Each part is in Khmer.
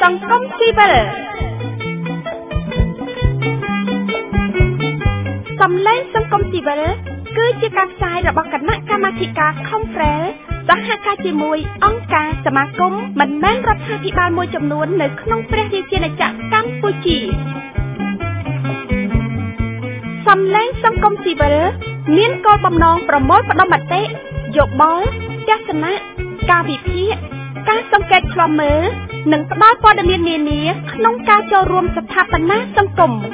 សង្គមស៊ីវិលសំឡេងសង្គមស៊ីវិលគឺជាការផ្សាយរបស់គណៈកម្មាធិការ Conference សហការជាមួយអង្គការសមាគមមិនមែនរដ្ឋាភិបាលមួយចំនួននៅក្នុងព្រះរាជាណាចក្រកម្ពុជាសំឡេងសង្គមស៊ីវិលមានគោលបំណងប្រមូលផ្ដុំមតិយោបល់ទស្សនៈការវិភាគការសង្កេតឆ្លងមើលនិងផ្ដល់ព័ត៌មាននានាក្នុងការចូលរួមស្ថាបនាសង្គម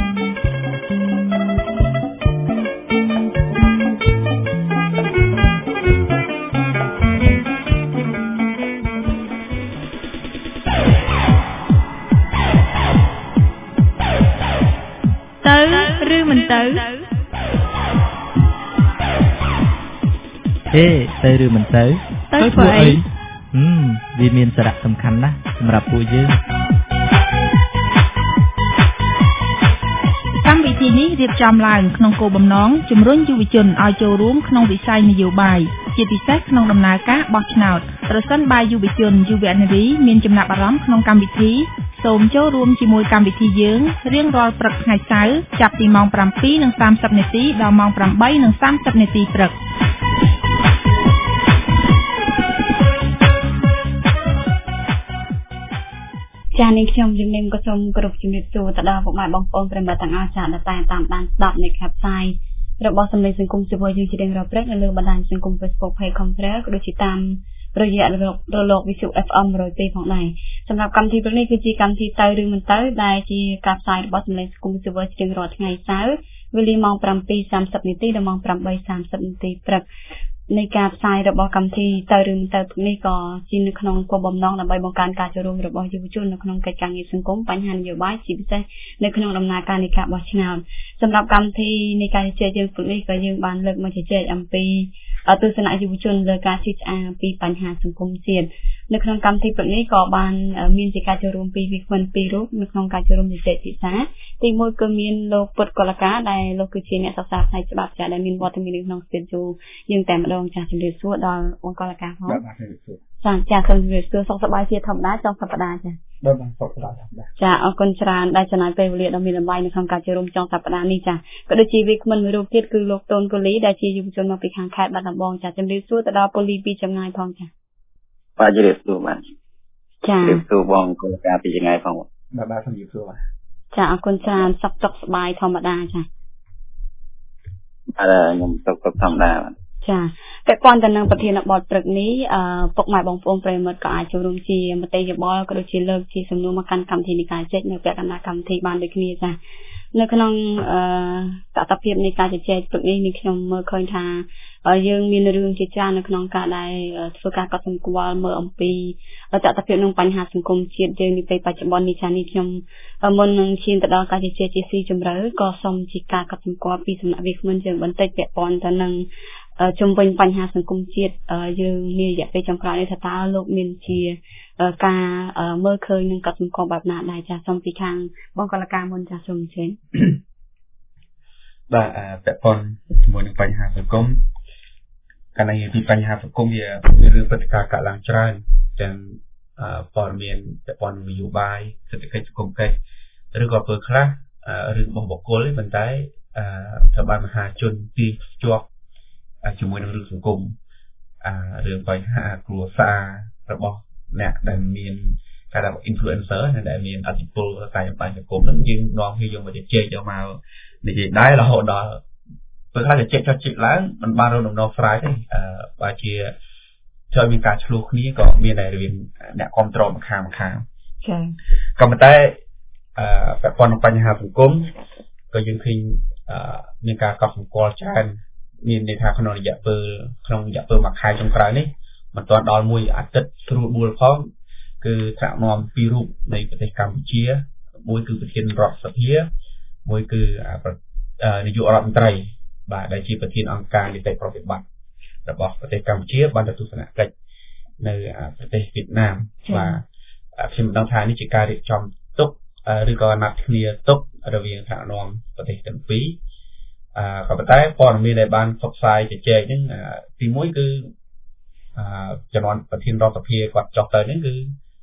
ទៅឬមិនទៅទៅឬមិនទៅធ្វើអីវាមានសារៈសំខាន់ណាស់សម្រាប់ពួកយើងកម្មវិធីនេះរៀបចំឡើងក្នុងគោលបំណងជំរុញយុវជនឲ្យចូលរួមក្នុងវិស័យនយោបាយជាពិសេសក្នុងដំណើរការបោះឆ្នោតប្រសិនបើយុវជនយុវនារីមានចំណាប់អារម្មណ៍ក្នុងកម្មវិធីសូមចូលរួមជាមួយកម្មវិធីយើងរៀងរាល់ព្រឹកថ្ងៃសៅរ៍ចាប់ពីម៉ោង 7:30 នាទីដល់ម៉ោង 8:30 នាទីព្រឹកចា៎នាងខ្ញុំជំនាញក៏សូមគោរពជំរាបសួរទៅដល់ពុកម៉ែបងប្អូនប្រិយមិត្តទាំងអស់ចា៎ដែលតាមដានស្ដាប់នៃខាប់ផ្សាយរបស់សម្លេងសង្គមស៊ីវិលយើងជារៀងរាល់ព្រឹកនៅលើបណ្ដាញសង្គម Facebook Page Conference ក៏ដូចជាតាមរយៈរលកវិទ្យុ FM 102ផងដែរសម្រាប់កម្មវិធីព្រឹកនេះគឺជាកម្មវិធីទៅឬមិនទៅដែលជាការផ្សាយរបស់សម្លេងសង្គមស៊ីវិលជារៀងរាល់ថ្ងៃសៅរ៍វេលាម៉ោង 7:30 នាទីដល់ម៉ោង 8:30 នាទីព្រឹកនៃការផ្សាយរបស់កម្មវិធីទៅឬមិនទៅនេះក៏ជានៅក្នុងគោលបំណងដើម្បីបង្កើនការចូលរួមរបស់យុវជននៅក្នុងកិច្ចការងារសង្គមបញ្ហានយោបាយជាពិសេសនៅក្នុងដំណើរការនៃការបោះឆ្នោតសម្រាប់កម្មវិធីនៃការជជែកយើងព្រឹកនេះក៏យើងបានលើកមកជជែកអំពីទស្សនៈយុវជនលើការជិះឆ្អាពីបញ្ហាសង្គមជាតិនៅក្នុងកម្មវិធីព្រឹកនេះក៏បានមានជាការចូលរួមពីវិក្កាមពីររូបនៅក្នុងការចូលរួមជជែកពិសាទីមួយគឺមានលោកពុតកុលកាដែលលោកគឺជាអ្នកសិក្សាផ្នែកច្បាប់ចាដែលមានវត្តមាននៅក្នុងស្ទូឌីយោយើងតែម្ដងចាជំរាបសួរដល់អង្គកុលកាផងចាសូមជំរាបសួរសុខសប្បាយជាធម្មតាចុងសប្តាហ៍ចាបាទសុខសប្បាយធម្មតាចាអរគុណច្រើនដែលចំណាយពេលវេលាដ៏មានតម្លៃនៅក្នុងការចូលរួមចុងសប្តាហ៍នេះចាក៏ដូចជាវិក្កាមមួយរូបទៀតគឺលោកតូនកូលីដែលជាយុវជនមកពីខាងខេត្តបាត់ដំបងចាជំរាបសួរទៅដល់ពូលីពីចម្ងាយផងចាបាទជំរាបសួរបាទចាជំរាបសួរបងកុលកាពីចម្ងាយផងបាទជំរាបសួរបាទចាអរគុណច្រើនសុខសប្បាយធម្មតាចាខ្ញុំសុខធម្មតាបាទចាពាក់ព័ន្ធទៅនឹងប្រធានបទព្រឹកនេះពុកម៉ែបងប្អូនប្រិយមិត្តក៏អាចចូលរួមជាមតិយោបល់ក៏ដូចជាលើកជាសំណួរមកកាន់កម្មវិធីនៃការជែកនៅពាក់កណ្ដាលកម្មវិធីបានដូចគ្នាចានៅក្នុងតថភាពនៃការជជែកព្រឹកនេះនេះខ្ញុំមើលឃើញថាយើងមានរឿងជាច្រើននៅក្នុងការដែលធ្វើការកត់សម្គាល់មើលអំពីតថភាពនឹងបញ្ហាសង្គមជាតិយើងនាពេលបច្ចុប្បន្ននេះចានេះខ្ញុំមុននឹងឈានទៅដល់ការជជែកជាស៊ីជម្រៅក៏សូមជាការកត់សម្គាល់ពីសំណាក់វាគ្មិនយើងបន្តិចពាក់ព័ន្ធទៅនឹងជំវិញបញ្ហាសង្គមជាតិយើងនារយៈពេលចុងក្រោយនេះថាតើលោកមានជាការមើលឃើញនឹងកត់សម្គាល់បែបណាដែរចាសូមពីខាងបងកុលកាមុនចាសូមអញ្ជើញបាទពាក់ព័ន្ធជាមួយនឹងបញ្ហាសង្គមកាលណានិយាយពីបញ្ហាសង្គមវារឿងព្រឹត្តិការណ៍កើតឡើងច្រើនទាំងព័ត៌មានពាក់ព័ន្ធនឹងនយោបាយសេដ្ឋកិច្ចសង្គមកិច្ចឬក៏ពេលខ្លះរឿងរបស់បុគ្គលទេប៉ុន្តែត្រូវបានមហាជនទីភ្ជាប់ជាមួយនឹងរឿងសង្គមរឿងបញ្ហាគ្រួសាររបស់អ្នកដែលមានគេថា influencer ដែលមានអធិបុលតាមបញ្ហាសង្គមហ្នឹងយើងនាំគ្នាយកមកជជែកយកមកនិយាយដែររហូតដល់ពេលខ្លះជជែកឡើងមិនបានរកដំណោះស្រាយទេបើជាត្រូវមានការឆ្លោះគ្នាក៏មានតែរឿងអ្នកគ្រប់គ្រងម្ខាងចា៎ក៏ប៉ុន្តែពាក់ព័ន្ធនឹងបញ្ហាសង្គមក៏យើងឃើញមានការកត់សម្គាល់ច្រើនមានន័យថាក្នុងរយៈពេលមួយខែចុងក្រោយនេះមិនទាន់ដល់មួយអាទិត្យស្រួលបួលផងគឺថ្នាក់នាំពីររូបនៃប្រទេសកម្ពុជាមួយគឺប្រធានរដ្ឋសភាមួយគឺនាយករដ្ឋមន្ត្រីបាទដែលជាប្រធានអង្គការនីតិប្រតិបត្តិរបស់ប្រទេសកម្ពុជាបានទៅទស្សនកិច្ចនៅប្រទេសវៀតណាមបាទខ្ញុំមិនដឹងថានេះជាការរៀបចំទុកឬក៏ណាត់គ្នាទុករវាងថ្នាក់នាំប្រទេសទាំងពីរក៏ប៉ុន្តែព័ត៌មានដែលបានផ្សព្វផ្សាយជជែកហ្នឹងទីមួយគឺចំនួនប្រធានរដ្ឋសភាគាត់ចុះទៅហ្នឹងគឺ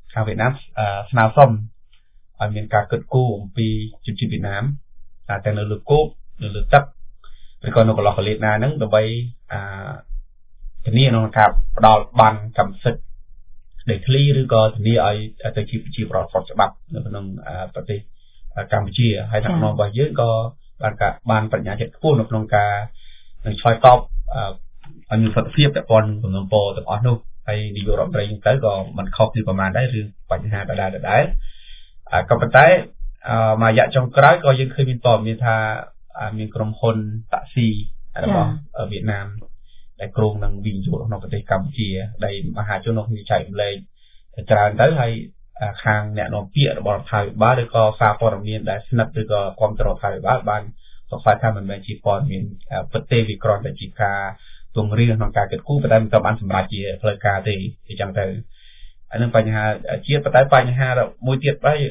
ខាងវៀតណាមស្នើសុំឲ្យមានការគិតគូរអំពីជនជាតិវៀតណាមតែនៅលើគោកនៅលើទឹកឬក៏នៅកន្លោះកលៀតណាហ្នឹងដើម្បីធានាក្នុងការផ្ដល់បានកម្មសិទ្ធិដីធ្លីឬក៏ធានាឲ្យទៅជាប្រជាប្រដ្ឋស្របច្បាប់នៅក្នុងប្រទេសកម្ពុជាហើយថ្នាក់នាំរបស់យើងក៏បានបញ្ញាចិត្តខ្ពស់នៅក្នុងការនឹងឆ្លើយតបឲ្យមានប្រសិទ្ធភាពពាក់ព័ន្ធនឹងសំណពរទាំងអស់នោះហើយនាយករដ្ឋមន្ត្រីទៅក៏មិនខុសពីប្រមាណដែររឿងបញ្ហាដដែលក៏ប៉ុន្តែមួយរយៈចុងក្រោយក៏យើងឃើញមានព័ត៌មានថាមានក្រុមហ៊ុនតាក់ស៊ីរបស់វៀតណាមដែលគ្រោងនឹងវិនិយោគក្នុងប្រទេសកម្ពុជាដែលមហាជនក្នុងចែករំលែកច្រើនទៅហើយខាងអ្នកនាំពាក្យរបស់រដ្ឋាភិបាលឬក៏សារព័ត៌មានដែលស្និទ្ធឬក៏គ្រប់គ្រងរដ្ឋាភិបាលបានសង្ស័យថាមិនមែនជាព័ត៌មានពិតទេវាគ្រាន់តែជាការពង្រៀនក្នុងការគិតគូរប៉ុន្តែមិនត្រូវបានសម្រេចជាផ្លូវការទេអញ្ចឹងទៅអានឹងបញ្ហាជាតិប៉ុន្តែបញ្ហាមួយទៀតដែរ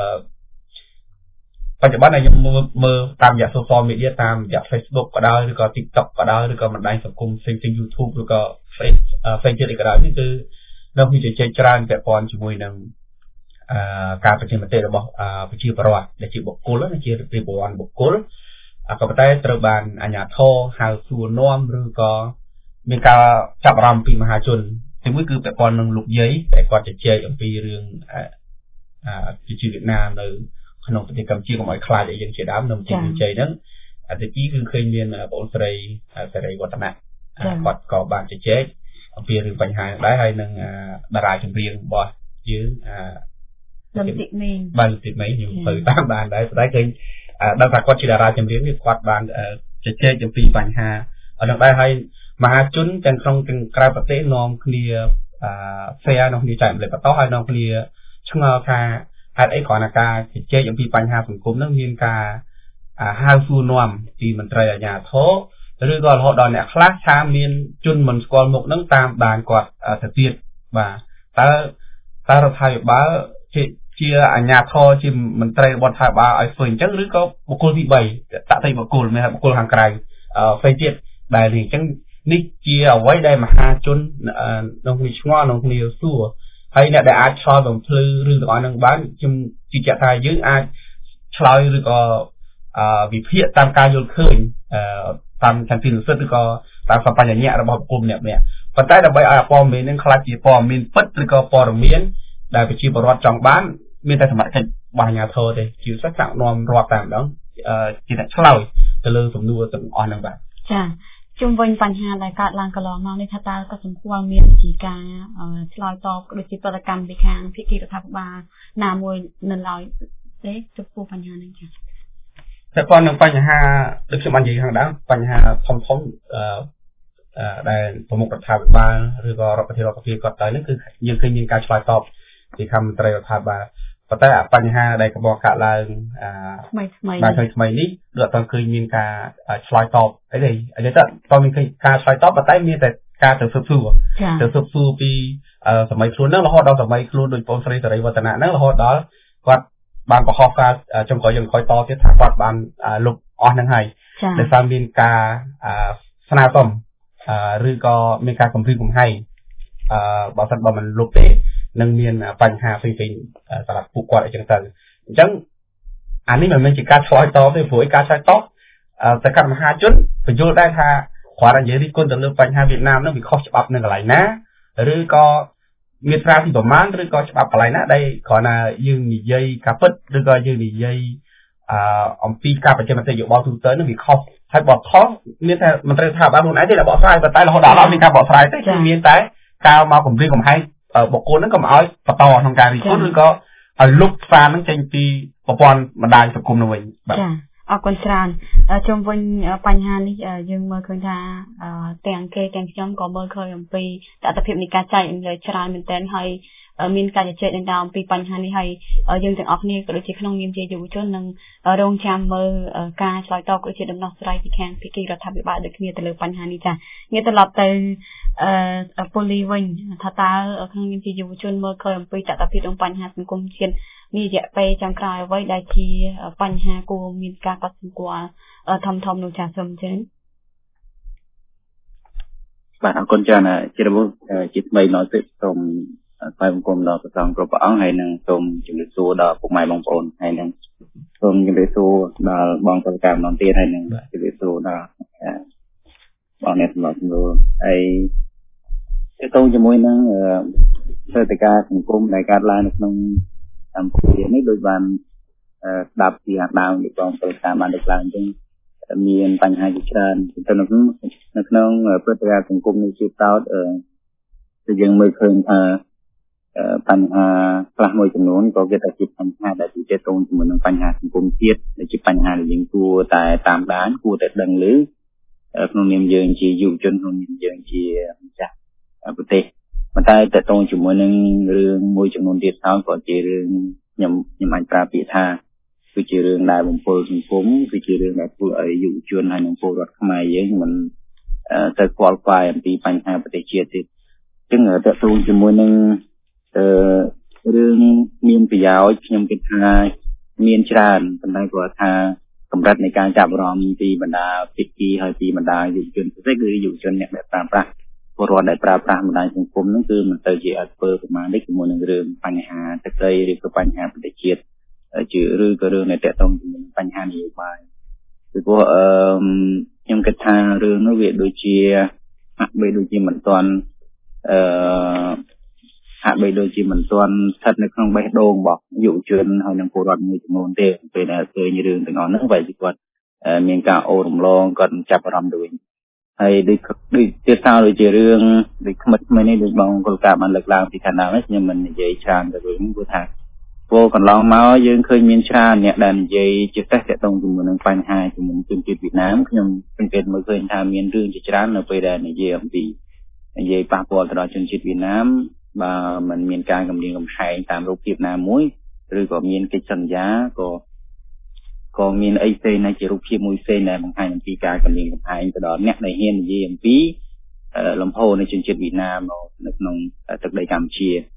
បច្ចុប្បន្នខ្ញុំមើលតាមរយៈ social media តាមរយៈ Facebook ក៏ដោយឬក៏ TikTok ក៏ដោយឬក៏បណ្ដាញសង្គមផ្សេងៗ YouTube ឬក៏ Facebook ក៏ដោយនេះគឺនៅមានជជែកច្រើនពាក់ព័ន្ធជាមួយនឹងការប្រតិមតិរបស់ប្រជាពលរដ្ឋដែលជាបុគ្គលជារៀបវ័នបុគ្គលក៏ប៉ុន្តែត្រូវបានអាជ្ញាធរហៅសួរនាំឬក៏មានការចាប់អារម្មណ៍ពីមហាជនទីមួយគឺពាក់ព័ន្ធនឹងលោកយាយដែលគាត់ជជែកអំពីរឿងប្រជាវៀតណាមនៅក្នុងប្រទេសកម្ពុជាកុំឲ្យខ្លាចអីយ៉ាងជាដើមនៅទីជ័យហ្នឹងទី2គឺឃើញមានបងស្រីសេរីវឌ្ឍនៈគាត់ក៏បានជជែកអំពីរឿងបញ្ហាដែរហើយនឹងតារាចម្រៀងរបស់យើងលំតិមេងខ្ញុំទៅតាមបានដែរតែឃើញដល់ថាគាត់ជាតារាចម្រៀងនេះគាត់បានជជែកអំពីបញ្ហាអត់ដែរហើយមហាជនទាំងក្នុងទាំងក្រៅប្រទេសនាំគ្នាshare ក្នុងគ្នាចែកម្លែកបន្តហើយនាំគ្នាឆ្ងល់ថាហេតុអីគ្រាន់តែការជជែកអំពីបញ្ហាសង្គមហ្នឹងមានការហៅសួរនាំពីមន្ត្រីអាជ្ញាធរឬក៏រហូតដល់អ្នកខ្លះថាមានជនមិនស្គាល់មុខហ្នឹងតាមដានគាត់ទៅទៀតបាទតើរដ្ឋាភិបាលជាអាជ្ញាធរជាមន្ត្រីរបស់រដ្ឋាភិបាលឲ្យធ្វើអញ្ចឹងឬក៏បុគ្គលទី3តតិបុគ្គលមានបុគ្គលខាងក្រៅផ្សេងទៀតដែលនេះអញ្ចឹងនេះជាអ្វីដែលមហាជនក្នុងគ្នាឆ្ងល់ក្នុងគ្នាសួរហើយអ្នកដែលអាចឆ្លើយបំភ្លឺរឿងទាំងអស់ហ្នឹងបានខ្ញុំជឿជាក់ថាយើងអាចឆ្លើយឬក៏វិភាគតាមការយល់ឃើញតាមចន្ទនិសិទ្ធឬក៏តាមសម្បញ្ញៈរបស់បុគ្គលម្នាក់ប៉ុន្តែដើម្បីឲ្យព័ត៌មាននឹងខ្លះជាព័ត៌មានពិតឬក៏ព័ត៌មានដែលប្រជាពលរដ្ឋចង់បានមានតែសមត្ថកិច្ចរបស់អាជ្ញាធរទេជាពិសេសថ្នាក់នាំរដ្ឋតែម្ដងជាអ្នកឆ្លើយទៅលើសំណួរទាំងអស់ហ្នឹងបាទចាជុំវិញបញ្ហាដែលកើតឡើងកន្លងមកនេះថាតើក៏សម្គាល់មានជាការឆ្លើយតបដូចជាប្រតិកម្មពីខាងភាគីរដ្ឋាភិបាលណាមួយនៅឡើយទេចំពោះបញ្ហានេះចាតែប៉ុន្តែបញ្ហាដូចខ្ញុំបាននិយាយខាងដើមបញ្ហាធំដែលប្រមុខរដ្ឋាភិបាលឬក៏រដ្ឋាភិបាលគាត់ទៅនេះគឺយើងឃើញមានការឆ្លើយតបពីខាងមន្ត្រីរដ្ឋាភិបាលប៉ុន្តែបញ្ហាដែលកបកាក់ឡើងថ្មីនេះគឺអត់ឃើញមានការឆ្លើយតបអីទេអញ្ចឹងតើមានឃើញការឆ្លើយតបប៉ុន្តែមានតែការទៅស៊ើបសួរពីសម័យខ្លួនហ្នឹងរហូតដល់សម័យខ្លួនដោយបងស្រីសេរីវឌ្ឍនៈហ្នឹងរហូតដល់គាត់បានបង្ហោះការចុងក្រោយយើងក្រោយតទៀតថាគាត់បានលុបអស់ហ្នឹងហើយដោយសារមានការស្នើសុំឬក៏មានការគំរាមកំហែងបើសិនបើមិនលុបទេនឹងមានបញ្ហាផ្សេងៗសម្រាប់ពួកគាត់អីចឹងទៅអញ្ចឹងអានេះមិនមែនជាការឆ្លើយតបទេព្រោះការឆ្លើយតបទៅកាន់មហាជនបញ្យល់ដែរថាគាត់និយាយរិះគន់ទៅលើបញ្ហាវៀតណាមនឹងវាខុសច្បាប់នៅកន្លែងណាឬក៏មានត្រាទីប្រមាណឬក៏ច្បាប់កន្លែងណាដែលគ្រាន់តែយើងនិយាយការពិតឬក៏យើងនិយាយអំពីការបញ្ចេញមតិយោបល់ទូទៅនឹងវាខុសហើយបើខុសមានតែមន្ត្រីថាបានខ្លួនឯងទេដែលបកស្រាយតែរហូតដល់អត់មានការបកស្រាយទេគឺមានតែការមកគម្រាមកំហែងបុគ្គលហ្នឹងក៏មកឲ្យបន្តក្នុងការរិះគន់ឬក៏ឲ្យលុបសារហ្នឹងចេញពីប្រព័ន្ធបណ្ដាញសង្គមនោះវិញបាទអរគុណច្រើនជុំវិញបញ្ហានេះយើងមើលឃើញថាទាំងគេទាំងខ្ញុំក៏មើលឃើញអំពីតថភាពនៃការចែកម្លែកច្រើនមែនទែនហើយមានការជជែកដេញដោលអំពីបញ្ហានេះហើយយើងទាំងអស់គ្នាក៏ដូចជាក្នុងនាមជាយុវជននឹងរងចាំមើលការឆ្លើយតបក៏ដូចជាដំណោះស្រាយពីខាងភាគីរដ្ឋាភិបាលដូចគ្នាទៅលើបញ្ហានេះចាងាកត្រឡប់ទៅពូលីវិញថាតើក្នុងនាមជាយុវជនមើលឃើញអំពីតថភាពក្នុងបញ្ហាសង្គមជាតិនេះរយៈពេលចុងក្រោយអ្វីដែលជាបញ្ហាគួរមានការកត់សម្គាល់ធំនោះចាសូមអញ្ជើញបាទអរគុណច្រើនជារបបជាថ្មីឡើយទេសូម quay một cùng đó xong rồi bỏ hay năng tôm chừng được xua đó cũng mai bông ồn hay năng tôm chừng được xua đó bong tôm cam non tiền hay năng chừng được xua đó bong nét lọt luôn hay cái tôm cho môi năng sơ tài ca thành cung đại ca la được nông làm chuyện ấy đôi bàn đạp thì hạt đào được bong tôm cam ăn được làm chung miền Tây hai chân tôi nó nông bữa tài ca thành cung này chịu tao từ dân mới khơiปัญหาพระมวยจำนวนก็เกิดจากปัญหาแต่ที่จะตรงจำนวนปัญหาสังคมเทียบในจิตปัญหาอย่างตัวแต่ตามด้านกูแต่ดังหรือขนมเนียมเยิงจีอยู่จนขนมเนียมเยิงจีจากประเทศมันได้แต่ตรงจำนวนหนึ่งเรื่องมวยจำนวนเดียวเท่าก็จีเรื่องยำอันปราปีธาคือจีเรื่องได้บางคนสังคมคือจีเรื่องแบบผู้อยู่จนให้บางคนรักขมายเยอะมันแต่ควอลไฟปีปัญหาประเทศเชียร์จึงแต่ตรงจำนวนหนึ่งเรื่องมีนปียาวยังเป็นทางมีนชราญเป็นได้กว่าทางกำลังในการจับรอมตีบรรดาปิดกีให้ตีบรรดาอยู่จนได้คืออยู่จนเนี่ยแบบปราบปราพอรอได้ปราบปราบรรดาสังคมนั่นคือมันเตยจีอัดเปิดมาได้จำนวนเรื่องปัญหาตะเกียหรือปัญหาประเทศเชียร์จืดหรือก็เรื่องในแต่ต้องปัญหานี้ไปคือว่ายังกระทาเรื่องนเวทโดยเชียไปโดยเชียเหมือนตอนหากไปโดยที่มันส่วนทัดในข้างใบโด่งบอกอยู่จนให้นางโครอนมีจำนวนเต็มเป็นเคยยืนถึงอ่อนนั่งไปสิก่อนมีการโอรมลองก่อนจับรำด้วยให้ด้วยเจ้าสาวโดยเรื่องด้วยขมัดไม่ได้ด้วยบางกลการมันหลักลางที่ขนาดนั้นยังมันใหญ่ชาญแต่โดยไม่พูดทางโบก่อนลองเมาส์ยังเคยมีชาญเนี่ยดันใหญ่จุดแท้จะตรงจมูกนางปัญหาจมูกจุดจุดวิดน้ำยังเป็นเมื่อเคยทำมีเรื่องจุดร้านเราไปได้ในเยี่ยมดีใหญ่ปากบอลตลอดจนจุดวิดน้ำบ่มันมีการกำเนิดกำไห้ตามรูปภาพน้ำมุ้ยหรือก็มีกิจสัญญาก็มีไอเซนในจิรูปภาพมุ้ยเซนในบางไห้ในปีการกำเนิดกำไห้ตลอดเนี่ยในเฮียนยี่ยมปีลำโพในจุดจุดวิดน้ำเราในนองตึกใดกำเชีย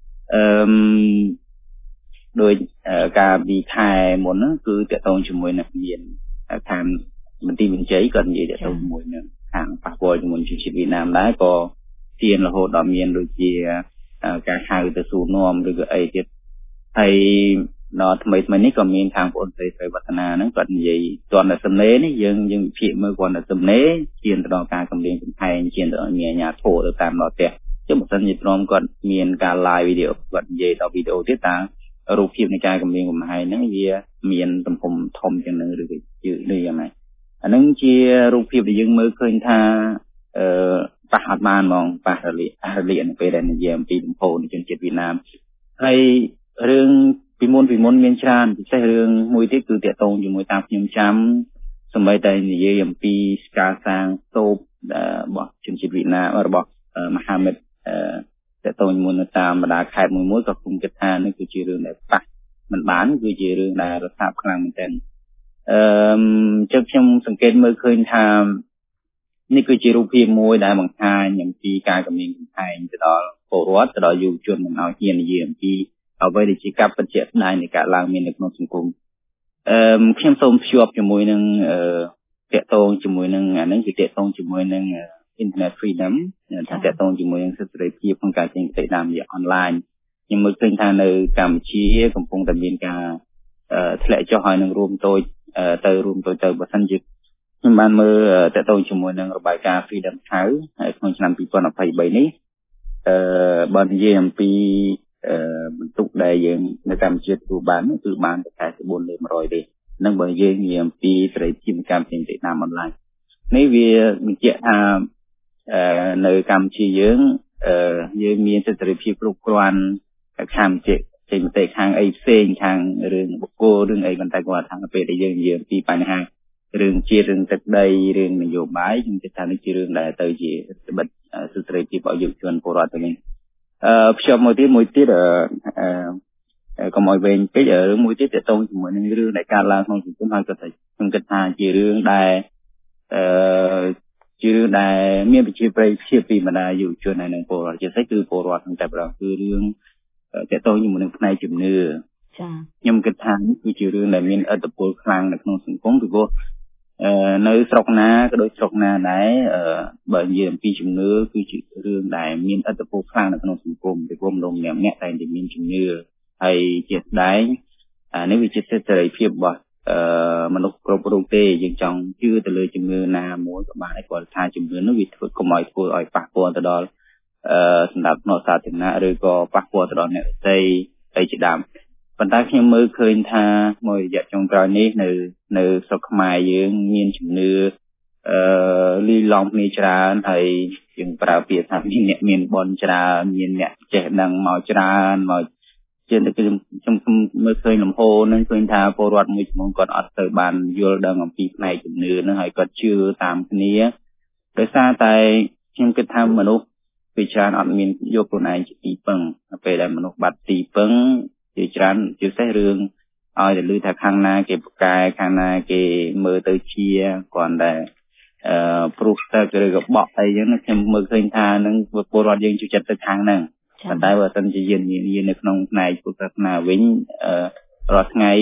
โดยการดีไทยหมดนั่นคือจะต้องจมูกนักเรียนทางมันตีมันใจก่อนยี่จะต้องจมูกนั่นทางปากบอลจมูกจุดจุดวิดน้ำได้ก็เทียนละโหดดอมเมียนโดยเชียการหาอุตสูนอมหรือไอเจ็ดไอนอทำไมนี่ก็มีทางผลใส่วัฒนานั้นก่อนใหญ่ตอนนั้นสำเร็จนี่ยังเพียงเมื่อก่อนนั้นสำเร็จเทียนต่อการกำเนิดเป็นไทยเทียนต่อเมียญาติโถต่อตามต่อแต่จะบอกสัญญาพร้อมก่อนมีการไลฟ์วิดีโอก่อนใหญ่ต่อวิดีโอที่ต่างรูปภาพในการกำเนิดของไทยนั้นเยี่ยมีนตำผมทอมจังนึงหรือยืดหรือยังไงอันนั้นเชียรูปภาพที่ยังเมื่อเคยท่าปะหัดมานมองปะเรียนไปได้ในเยี่ยมปีลำโพในจนเจ็ดวีน้ำให้เรื่องปีมนเมียนชานใช่เรื่องมวยที่คือเตะตรงอยู่มวยตามยมช้ำสมัยใดในเยี่ยมปีกาซางโตบบอกจนเจ็ดวีน้ำบอกมหาเมดเตะตรงมวยตามบรรดาขายมวยกับคุมกระทานั่นคือเรื่องในปะมันบ้านคือเรื่องในรสชาติครั้งเหมือนกันจะเพียงสังเกตเมื่อเคยทำนี่คือจีรูพีมวยได้บางทางอย่างปีการกำเนิดของไทยจะต่อโปรวัตจะต่ออยู่จนมันเอาเฮียนเยี่ยมปีเอาไว้ในจีกับปัจเจกได้ในการล้างมีในกลุ่มสังคมเข้มส้มชวบจมูกหนึ่งเตะตรงจมูกหนึ่งอันนั้นคือเตะตรงจมูกหนึ่งอินเทอร์เน็ตฟรีดัมถ้าเตะตรงจมูกหนึ่งเสถียรภาพของการเตะตามอย่างออนไลน์ยังมือเป็นทางในการชี้กำปงดำเนินการทะเลจ่อหอยหนึ่งรวมตัวเตยรวมตัวบัสันจิตมันเมื่อแต่ตัวจมูกหนึ่งระบายการฟรีดัมเท้าของฉบับปีก่อนอภัยใบนี้บอลเยี่ยมปีบรรทุกได้ยังในการเช็ดดูบ้านคือบ้านแต่ขายสบู่เลยมาร้อยเดียนั่งบอลเยี่ยมปีใส่ทีมการเป็นติดตามออนไลน์ในเวียมีเจ้าในการชี้ยืงยังมีสตรีพีปลุกกวนข้ามเจ็บเตะข้างไอเซ่งข้างเรื่องบุกโก้เรื่องไอบรรทัดกว่าทางไปได้เยี่ยมปีปัญหาเรื่องเรื่องตัดได้เรื่องนโยบายจึงจะทำให้เรื่องได้เตยจีบัดสุดท้ายที่ประยุกต์ชวนโปรตัวนี้ชอบมวยที่ก็มวยเป็นcái giờ mวยที่จะตรงจมูกหนึ่งเรื่องในการล้างของสิ่งที่มันก็จะมันก็ทำจีเรื่องได้เมื่อไปเชื่อปีมันได้อยู่ชวนในหนึ่งโปรจะใช้คือโปรตั้งแต่เราคือเรื่องจะตรงจมูกหนึ่งในจุดเนื้อยมกระทำคือจีเรื่องในมีอัตโปรครั้งในขนมสังคมถือว่าនៅស្រុកណាក៏ដូចស្រុកណាដែរបើនិយាយអំពីជំនឿគឺជារឿងដែលមានឥទ្ធិពលខ្លាំងនៅក្នុងសង្គមពីព្រោះមនុស្សម្នាក់ៗតែមានជំនឿហើយជាស្ដែងនេះវាជាសិទ្ធិសេរីភាពរបស់មនុស្សគ្រប់រូបទេយើងចង់ជឿទៅលើជំនឿណាមួយក៏បានដែរគាត់ថាជំនឿនោះវាធ្វើកុំឲ្យធ្វើឲ្យប៉ះពាល់ទៅដល់សម្រាប់នៅសាធារណៈឬក៏ប៉ះពាល់ទៅដល់អ្នកផ្សេងអីជាដើមប៉ុន្តែខ្ញុំមើលឃើញថាមួយរយៈចុងក្រោយនេះនៅស្រុកខ្មែរយើងមានជំនឿលីឡំគ្នាច្រើនហើយយើងប្រើពាក្យថាមានអ្នកមានបនច្រើនមានអ្នកចេះដឹងមកច្រើនមកជាតែខ្ញុំមើលឃើញលំហនឹងឃើញថាពលរដ្ឋមួយចំនួនគាត់អត់ទៅបានយល់ដឹងអំពីផ្នែកជំនឿនឹងហើយគាត់ជឿតាមគ្នាដោយសារតែខ្ញុំគិតថាមនុស្សពីច្រើនអត់មានយកខ្លួនឯងជាទីពឹងពេលដែលមនុស្សបាត់ទីពឹងជាច្រើនជាពិសេសរឿងឲ្យតែឮថាខាងណាគេប្រកែខាងណាគេមើលទៅជាគាត់តែព្រោះទៅឬក៏បក់អីចឹងខ្ញុំមើលឃើញថានឹងពលរដ្ឋយើងជួយចិត្តទៅខាងហ្នឹងប៉ុន្តែបើសិនជាយើងនៅក្នុងផ្នែកពុទ្ធសាសនាវិញរាល់ថ្ងៃ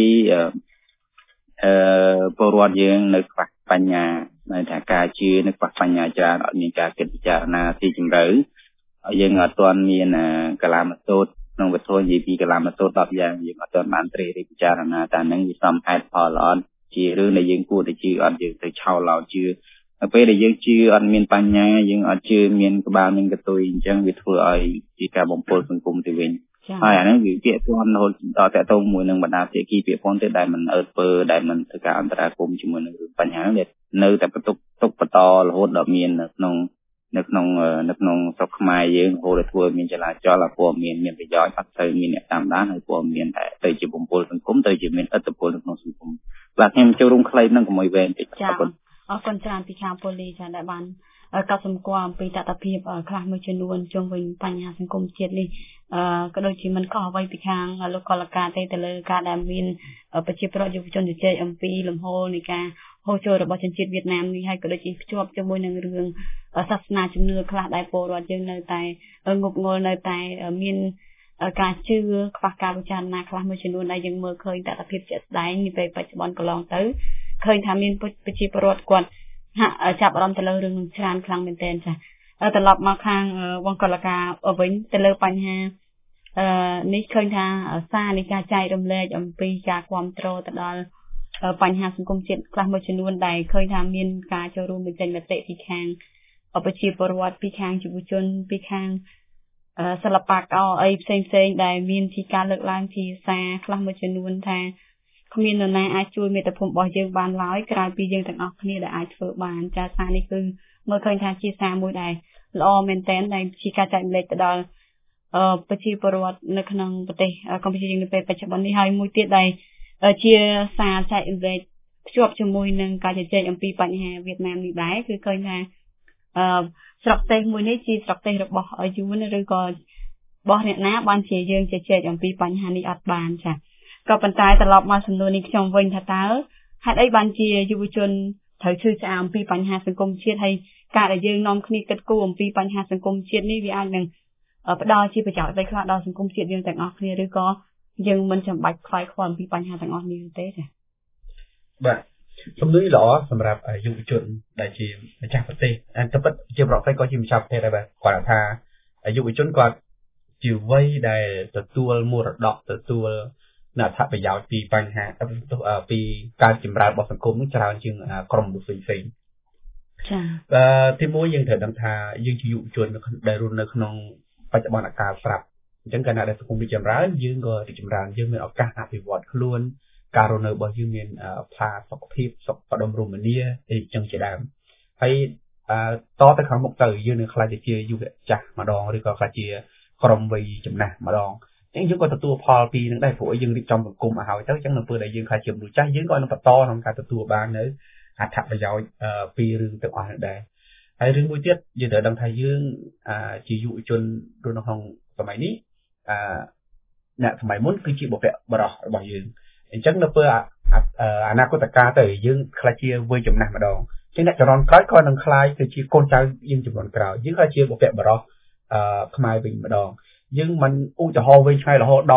ពលរដ្ឋយើងនៅខ្វះបញ្ញានៅថាការជឿនៅខ្វះបញ្ញាច្រើនអត់មានការគិតពិចារណាទីជម្រៅយើងអត់ទាន់មានកលាមសូត្រក្នុងវត្ថុនិយាយពីកលាមសូត្រ10យ៉ាងយើងអត់ទាន់បានត្រិះរិះពិចារណាថានឹងវាសមហេតុផលអត់ជារឿងដែលយើងគួរតែជឿអត់យើងទៅឆោឡោជឿពេលដែលយើងជឿអត់មានបញ្ញាយើងអត់ជឿមានក្បាលមានកតុយអញ្ចឹងវាធ្វើឲ្យជាការបំពុលសង្គមទៅវិញហើយអាហ្នឹងវាពាក្យពាន់រហូតដល់តទៅមួយនឹងបណ្ដាភាគីពាក្យពាន់ទៅដែលមិនអើតពើដែលមិនធ្វើការអន្តរាគមន៍ជាមួយនឹងបញ្ហានេះនៅតែបន្ទុកទុកបន្តរហូតដល់មាននៅក្នុងស្រុកខ្មែរយើងរហូតដល់ធ្វើមានចលាចលព័ត៌មានប្រយោជន៍អត់ទៅមានអ្នកតាមដានហើយព័ត៌មានតែទៅជាបំពុលសង្គមទៅជាមានឥទ្ធិពលនៅក្នុងសង្គមបាទខ្ញុំចូលរួមខ្លីនឹងកុំឲ្យវែងតិចអរគុណអរគុណច្រើនពីខាងប៉ូលីសដែលបានកត់សម្គាល់អំពីតថភាពខ្លះមួយចំនួនជុំវិញបញ្ហាសង្គមជាតិនេះក៏ដូចជាមិនខុសអ្វីពីខាងលោកកលកាទេទៅលើការដែលមានប្រជាប្រដ្ឋយុវជនជជែកអំពីលំហនៃការហូរចូលរបស់ជនជាតិវៀតណាមនេះហើយក៏ដូចជាភ្ជាប់ជាមួយនឹងរឿងសាសនាជំនឿខ្លះដែលពលរដ្ឋយើងនៅតែងប់ងល់នៅតែមានការជឿខ្វះការពិចារណាខ្លះមួយចំនួនដែលយើងមើលឃើញតថភាពជាក់ស្ដែងនាពេលបច្ចុប្បន្នកន្លងទៅឃើញថាមានប្រជាពលរដ្ឋគាត់ហាក់ចាប់អារម្មណ៍ទៅលើរឿងនឹងច្រើនខ្លាំងមែនទែនចាត្រឡប់មកខាងវងកលកាវិញទៅលើបញ្ហានេះឃើញថាសារនៃការចែករំលែកអំពីការគ្រប់គ្រងទៅដល់បញ្ហាសង្គមជាតិខ្លះមួយចំនួនដែលឃើញថាមានការចូលរួមបញ្ចេញមតិពីខាងប្រជាពលរដ្ឋពីខាងយុវជនពីខាងសិល្បករអីផ្សេងដែលមានពីការលើកឡើងពីសារខ្លះមួយចំនួនថាគ្មាននរណាអាចជួយមាតុភូមិរបស់យើងបានឡើយក្រៅពីយើងទាំងអស់គ្នាដែលអាចធ្វើបានចាសារនេះគឺមើលឃើញថាជាសារមួយដែលល្អមែនទែនដែលជាការចែករំលែកទៅដល់ប្រជាពលរដ្ឋនៅក្នុងប្រទេសកម្ពុជាយើងនៅពេលបច្ចុប្បន្ននេះហើយមួយទៀតដែលជាសារចែករំលែកភ្ជាប់ជាមួយនឹងការជជែកអំពីបញ្ហាវៀតណាមនេះដែរគឺឃើញថាស្រុកទេសមួយនេះជាស្រុកទេសរបស់យួនឬក៏របស់អ្នកណាបានជាយើងជជែកអំពីបញ្ហានេះអត់បានចាក៏ប៉ុន្តែត្រឡប់មកសំណួរនេះខ្ញុំវិញថាតើហេតុអីបានជាយុវជនត្រូវឈឺឆ្អាលអំពីបញ្ហាសង្គមជាតិហើយការដែលយើងនាំគ្នាគិតគូរអំពីបញ្ហាសង្គមជាតិនេះវាអាចនឹងផ្ដល់ជាប្រយោជន៍អ្វីខ្លះដល់សង្គមជាតិយើងទាំងអស់គ្នាឬក៏យើងមិនចាំបាច់ខ្វាយខ្វល់អំពីបញ្ហាទាំងអស់នេះទេចាបាទសំណួរល្អសម្រាប់យុវជនដែលជាម្ចាស់ប្រទេសតែពិតជាប្រទេសក៏ជាម្ចាស់ប្រទេសដែរបាទគាត់ថាយុវជនគាត់ជាវ័យដែលទទួលមរតកទទួលនៅអត្ថប្រយោជន៍ពីបញ្ហាពីការចម្រើនរបស់សង្គមនឹងច្រើនជាងក្រុមមនុស្សផ្សេងចាទីមួយយើងត្រូវដឹងថាយើងជាយុវជនដែលរស់នៅក្នុងបច្ចុប្បន្នកាលស្រាប់អញ្ចឹងកាលណាដែលសង្គមរីកចម្រើនយើងក៏រីកចម្រើនយើងមានឱកាសអភិវឌ្ឍខ្លួនការរស់នៅរបស់យើងមានផាសុខភាពសុខដុមរមនាអីចឹងជាដើមហើយតទៅខាងមុខទៅយើងនឹងខ្លាចទៅជាយុវចាស់ម្ដងឬក៏ខ្លាចជាក្រុមវ័យចំណាស់ម្ដងអញ្ចឹងយើងក៏ទទួលផលពីនឹងដែរព្រោះយើងរៀបចំសង្គមឲ្យហើយទៅអញ្ចឹងនៅពេលដែលយើងខ្លាចជាមនុស្សចាស់យើងក៏នឹងបន្តក្នុងការទទួលបាននៅអត្ថប្រយោជន៍ពីរឿងទាំងអស់នេះដែរហើយរឿងមួយទៀតយើងត្រូវដឹងថាយើងជាយុវជនរស់នៅក្នុងសម័យនេះអ្នកសម័យមុនគឺជាបុព្វបុរសរបស់យើងអញ្ចឹងនៅពេលអនាគតកាលទៅយើងខ្លាចជាវ័យចំណាស់ម្ដងអញ្ចឹងអ្នកជំនាន់ក្រោយក៏នឹងខ្លាចទៅជាកូនចៅយើងជំនាន់ក្រោយយើងខ្លាចជាបុព្វបុរសខ្មែរវិញម្ដងយើងមិនឧទាហរណ៍វិញឆ្ងាយរហូតដល់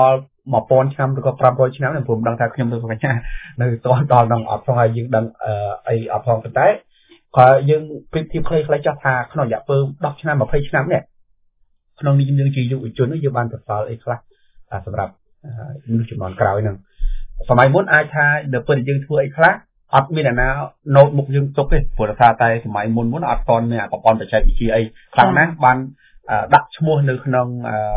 1000 ឆ្នាំឬក៏500 ឆ្នាំព្រមដឹងថាខ្ញុំទៅបញ្ញានៅតដល់ដល់អត់ផងហើយយើងដឹងអីអត់ផងប៉ុន្តែក៏យើងប្រៀបធៀបខ្លីៗចោះថាក្នុងរយៈពេល10ឆ្នាំ20ឆ្នាំនេះក្នុងនេះយើងជាយុវជនយើងបានប្រសល់អីខ្លះសម្រាប់មនុស្សជំនាន់ក្រោយហ្នឹងសម័យមុនអាចថាដល់ពេលយើងធ្វើអីខ្លះអត់មានអ្នកណាណូតមុខយើងទុកទេព្រោះថាតែសម័យមុនអត់តមានប្រព័ន្ធបច្ចេកវិទ្យាអីខ្លាំងណាស់បានដាក់ឈ្មោះនៅក្នុង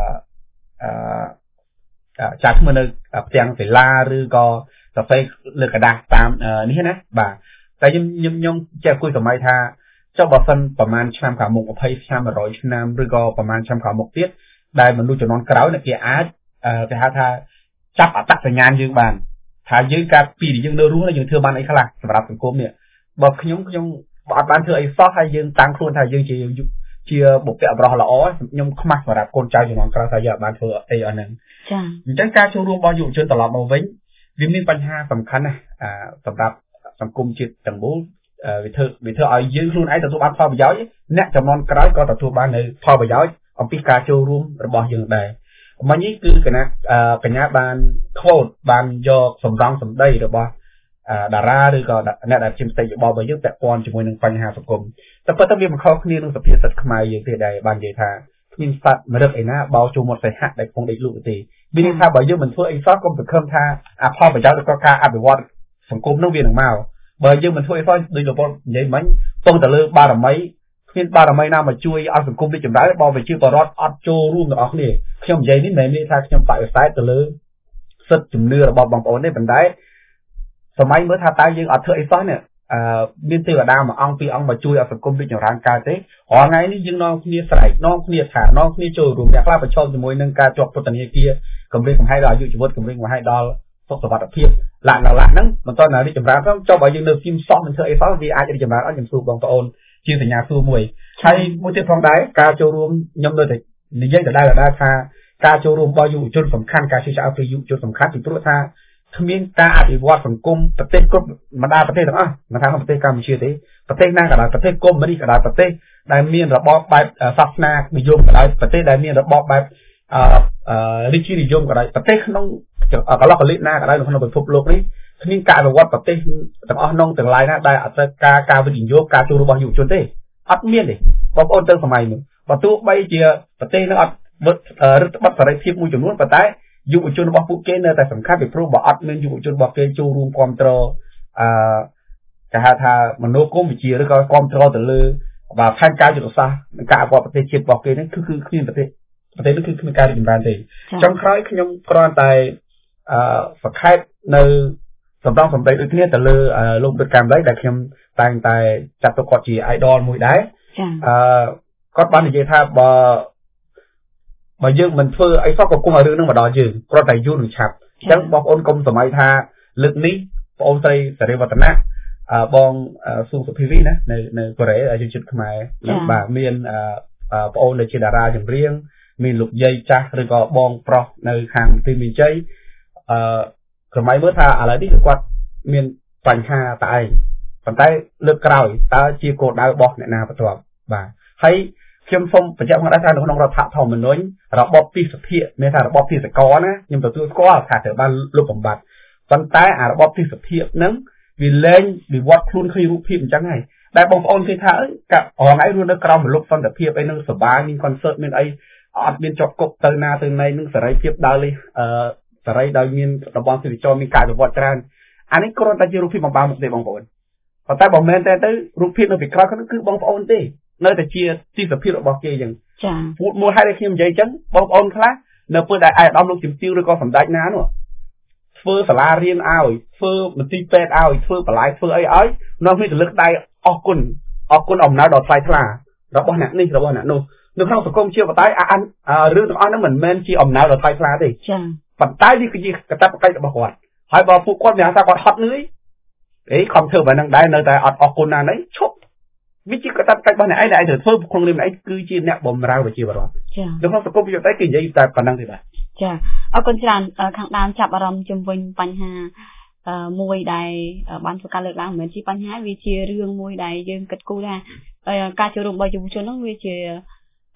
ចាត់ឈ្មោះនៅផ្ទាំងសិលាឬក៏សរសេរលើกระดาษតាមនេះណាបាទតែខ្ញុំចេះគួយសម័យថាចុះបើសិនប្រហែលឆ្នាំខាងមុខ20ឆ្នាំ100ឆ្នាំឬក៏ប្រហែលឆ្នាំខាងមុខទៀតដែលមនុស្សជំនាន់ក្រោយគេអាចគេហៅថាចាប់អត្តសញ្ញាណយើងបានថាយើងកាលពីយើងនៅរស់យើងធ្វើបានអីខ្លះសម្រាប់សង្គមនេះបើខ្ញុំអត់បានធ្វើអីសោះហើយយើងតាំងខ្លួនថាយើងជាបុព្វបុរសល្អខ្ញុំខ្មាស់សម្រាប់កូនចៅជំនាន់ក្រោយថាយើងអត់បានធ្វើអីអស់ហ្នឹងចា៎អញ្ចឹងការចូលរួមរបស់យុវជនត្រឡប់មកវិញវាមានបញ្ហាសំខាន់ណាស់សម្រាប់សង្គមជាតិទាំងមូលវាធ្វើឲ្យយើងខ្លួនឯងទទួលបានផលប្រយោជន៍អ្នកចំនួនក្រោយក៏ទទួលបាននៅផលប្រយោជន៍អំពីការចូលរួមរបស់យើងដែរមិញនេះគឺកញ្ញាបានខូតបានយកសម្រង់សម្ដីរបស់តារាឬក៏អ្នកដែលជាមតិយោបល់របស់យើងពាក់ព័ន្ធជាមួយនឹងបញ្ហាសង្គមតែប៉ុន្តែវាមិនខុសគ្នានឹងសភាសិទ្ធិខ្មែរយើងទេដែលបាននិយាយថាគ្មានសត្វមរឹកឯណាបោចូលមាត់សេះហាក់ដែលកំពុងដេកលក់ទេមានន័យថាបើយើងមិនធ្វើអីសោះកុំសង្ឃឹមថាផលប្រយោជន៍ឬក៏ការអភិវឌ្ឍសង្គមនោះវានឹងមកបើយើងមិនធ្វើអីសោះដូចលោកពលនិយាយមិញពឹងទៅលើបារមីគ្មានបារមីណាមកជួយឲ្យសង្គមរីកចម្រើនបើប្រជាពលរដ្ឋអត់ចូលរួមទាំងអស់គ្នាខ្ញុំនិយាយនេះមិនមែនថាខ្ញុំបដិសេធទៅលើសិទ្ធិជំនឿរបស់បងប្អូនទេប៉ុន្តែសម័យមើលថាតើយើងអត់ធ្វើអីសោះនេះមានទេវតាមួយអង្គពីរអង្គមកជួយឲ្យសង្គមរីកចម្រើនកើតទេរាល់ថ្ងៃនេះយើងនាំគ្នាស្រែកនាំគ្នាថានាំគ្នាចូលរួមអ្នកខ្លះប្រឈមជាមួយនឹងការជាប់ពន្ធនាគារគម្រិតកំហែងដល់អាយុជីវិតគម្រិតកំហែងដល់សុខសុវត្ថិភាពឡាក់ហ្នឹងមិនតរីកចម្រើនផងចុះបើយើងនៅស្គីមសោះមិនធ្វើអីសោះវាអាចរីកចម្រើនអត់ខ្ញុំសួរបងប្អូនជាសញ្ញាសួរមួយហើយមួយទៀតផងដែរការចូលរួមខ្ញុំនៅតែនិយាយដដែលថាការចូលរួមរបស់យុវជនសំខាន់ការជឿឆ្អើពីយុវជនសំខាន់ពីព្រោះថាគ្មានការអភិវឌ្ឍសង្គមប្រទេសគ្រប់បណ្ដាប្រទេសទាំងអស់មិនថាក្នុងប្រទេសកម្ពុជាទេប្រទេសណាក៏ដោយប្រទេសកុម្មុយនីសក៏ដោយប្រទេសដែលមានរបបបែបសាសនានិយមក៏ដោយប្រទេសដែលមានរបបបែបរាជានិយមក៏ដោយប្រទេសក្នុងកន្លះកលិណាក៏ដោយក្នុងពិភពលោកនេះគ្មានការអភិវឌ្ឍប្រទេសទាំងអស់ក្នុងទាំងឡាយណាដែលអត់ត្រូវការវិនិយោគការចូលរួមរបស់យុវជនទេអត់មានទេបងប្អូនទៅសម័យនោះបើទោះបីជាប្រទេសនឹងអត់រដ្ឋបတ်សេរីភាពមួយចំនួនប៉ុន្តែយុវជនរបស់ពួកគេនៅតែសំខាន់ពីព្រោះបើអត់មានយុវជនរបស់គេចូលរួមគ្រប់គ្រងគេហៅថាមនោគមវិជ្ជាឬក៏គ្រប់គ្រងទៅលើផែនការយុទ្ធសាស្ត្រនិងការអភិវឌ្ឍប្រទេសជាតិរបស់គេនេះគឺគ្មានប្រទេសនេះគឺគ្មានការរីកចម្រើនទេចុងក្រោយខ្ញុំគ្រាន់តែសង្ខេបនៅសម្ដងសម្ដីដូចគ្នាទៅលើលោកវិទ្យាមលីដែលខ្ញុំតែងតែចាត់ទុកគាត់ជា idol មួយដែរគាត់បាននិយាយថាបើយើងមិនធ្វើអីសោះក៏គុំឲ្យរឿងនឹងមកដល់យើងគ្រាន់តែយូរនឹងឆាប់អញ្ចឹងបងប្អូនកុំសម័យថាលើកនេះបងអូនស្រីសេរីវឌ្ឍនៈបងស៊ូសុភីវីណានៅកូរ៉េអាយុជិតខ្មែរបាទមានបងអូនដែលជាតារាចម្រៀងមានលោកយាយចាស់ឬក៏បងប្រុសនៅខាងទីមានជ័យសម័យមើលថាឥឡូវនេះគាត់មានបញ្ហាតែឯងប៉ុន្តែលើកក្រោយតើជាគោលដៅរបស់អ្នកណាបន្ទាប់បាទហើយខ្ញុំសូមបញ្ជាក់ផងដែរថានៅក្នុងរដ្ឋធម្មនុញ្ញរបបពិសភាមានថារបបពិសកលណាខ្ញុំទទួលស្គាល់ថាត្រូវបានលុបបំបាត់ប៉ុន្តែអារបបពិសភាហ្នឹងវាលែងវិវត្តខ្លួនឃើញរូបភាពអញ្ចឹងហើយដែលបងប្អូនគេថាការងឯងរស់នៅក្រោមរលកសន្តិភាពអីនឹងសបាយមានកុនសឺតមានអីអត់មានជាប់គុកទៅណាទៅណីនឹងសេរីភាពដើរលេងសេរីដោយមានតំបន់ទេសចរមានការវិវត្តច្រើនអានេះគ្រាន់តែជារូបភាពបំផាមុខទេបងប្អូនប៉ុន្តែបើមែនតែទៅរូបភាពនៅពីក្រោយហ្នឹងគឺបងប្អូនទេនៅតែជាទីសភាពរបស់គេអញ្ចឹងចា៎ពួតមួយហើយដែលខ្ញុំនិយាយអញ្ចឹងបងប្អូនខ្លះនៅពេលដែលអាយដាមលោកជំទាវឬក៏សម្ដេចណានោះធ្វើសាលារៀនឲ្យធ្វើមន្ទីរពេទ្យឲ្យធ្វើបន្លាយធ្វើអីឲ្យនាំគ្នាទៅលើកដៃអរគុណអំណោយដ៏ថ្លៃថ្លារបស់អ្នកនេះរបស់អ្នកនោះនៅក្នុងសង្គមជាបតៃរឿងទាំងអស់ហ្នឹងមិនមែនជាអំណោយដ៏ថ្លៃថ្លាទេចា៎ប៉ុន្តែនេះគឺជាកាតព្វកិច្ចរបស់គាត់ហើយបើពួកគាត់មានអាសាគាត់ហត់នឿយខំធ្វើបែបហ្នឹងដែរនៅតែអត់អរគុណណាណីឈប់វាជាកាតព្វកិច្ចរបស់អ្នកឯងដែលត្រូវធ្វើក្នុងនាមអ្នកឯងគឺជាអ្នកបម្រើប្រជាពលរដ្ឋចា៎នៅក្នុងសង្គមជាបតៃគេនិយាយតែប៉ុណ្្នឹងទេបាទចាអរគុណច្រើនខាងដើមចាប់អារម្មណ៍ជំវិញបញ្ហាមួយដែលបានធ្វើការលើកឡើងមិនមែនជាបញ្ហាវាជារឿងមួយដែលយើងគិតគូរថាការចូលរួមរបស់យុវជននោះវាជា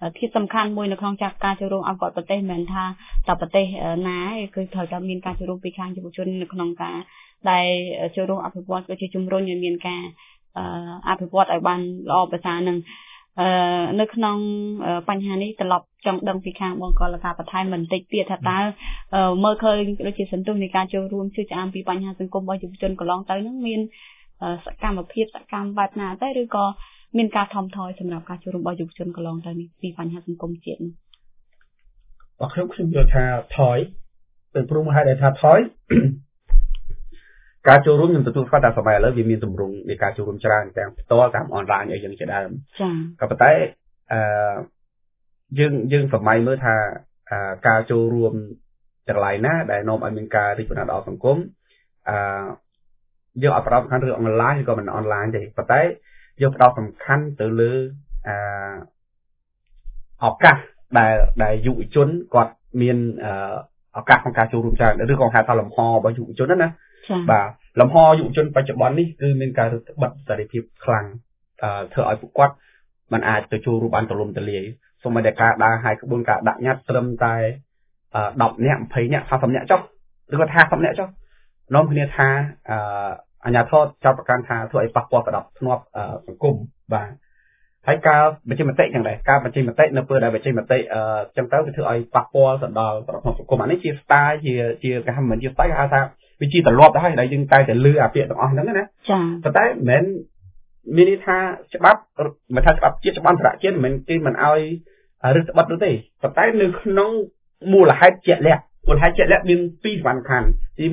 ที่สำคัญមួយនៅក្នុងការចូលរួមអភិវឌ្ឍប្រទេសមិនមែនថាតែប្រទេសណាគឺត្រូវតែមានការចូលរួមពីខាងយុវជននៅក្នុងការដែលចូលរួមអភិវឌ្ឍក៏ជាជំរុញឲ្យមានការអភិវឌ្ឍឲ្យបានល្អប្រសើរនឹងនៅក្នុងបញ្ហានេះត្រឡប់ចង់ដឹងពីខាងបងកលការបន្ថែមបន្តិចទៀតថាតើមើលឃើញដូចជាសន្ទុះនៃការចូលរួមជឿឆ្អាមពីបញ្ហាសង្គមរបស់យុវជនកន្លងទៅនឹងមានសកម្មភាពសកម្មបែបណាទៅឬក៏មានការថមថយសម្រាប់ការចូលរួមរបស់យុវជនកន្លងទៅនេះពីបញ្ហាសង្គមជាតិនេះបាទខ្ញុំយល់ថាថយเป็นព្រោះហេតុដែលថាថយការចូលរួមខ្ញុំទទួលស្គាល់ថាសម័យឥឡូវវាមានទម្រង់នៃការចូលរួមច្រើនទាំងផ្ទាល់តាមអនឡាញអីយ៉ាងជាដើមចា៎ក៏ប៉ុន្តែយើងសម័យមើលថាការចូលរួមទាំងឡាយណាដែលនាំឲ្យមានការរីកចម្រើនដល់សង្គមយើងអត់ផ្ដោតសំខាន់រឿងអនឡាញឬក៏មិនអនឡាញទេប៉ុន្តែយើងផ្ដោតសំខាន់ទៅលើឱកាសដែលយុវជនគាត់មានឱកាសក្នុងការចូលរួមច្រើនឬក៏ហៅថាលំហរបស់យុវជនណាបាទលំហយុវជនបច្ចុប្បន្ននេះគឺមានការរឹតបន្តឹងសេរីភាពខ្លាំងធ្វើឲ្យពួកគាត់មិនអាចទៅចូលរួមបានទូលំទូលាយសូម្បីតែការដើរហើយក្បួនការដាក់ញត្តិត្រឹមតែ10នាក់20នាក់30នាក់ចុះឬក៏50នាក់ចុះនាំគ្នាថាអាជ្ញាធរចោទប្រកាន់ថាធ្វើឲ្យប៉ះពាល់ដល់ធ្នាប់សង្គមបាទហើយការបញ្ចេញមតិយ៉ាងដែរការបញ្ចេញមតិនៅពេលដែលបញ្ចេញមតិចឹងទៅវាធ្វើឲ្យប៉ះពាល់ទៅដល់ប្រព័ន្ធសង្គមអានេះជា style ជាគេហៅមិនជា style គេហៅថាវាជាទម្លាប់ដែរហើយយើងតែលឺអាពាក្យទាំងអស់ហ្នឹងណាចា៎ប៉ុន្តែមិនមែនមានន័យថាច្បាប់មិនថាច្បាប់ជាតិច្បាប់អន្តរជាតិមិនមែនគេមិនឲ្យរឹតបន្តឹងនោះទេប៉ុន្តែនៅក្នុងមូលហេតុជាក់លាក់មានពីរសំខាន់ទី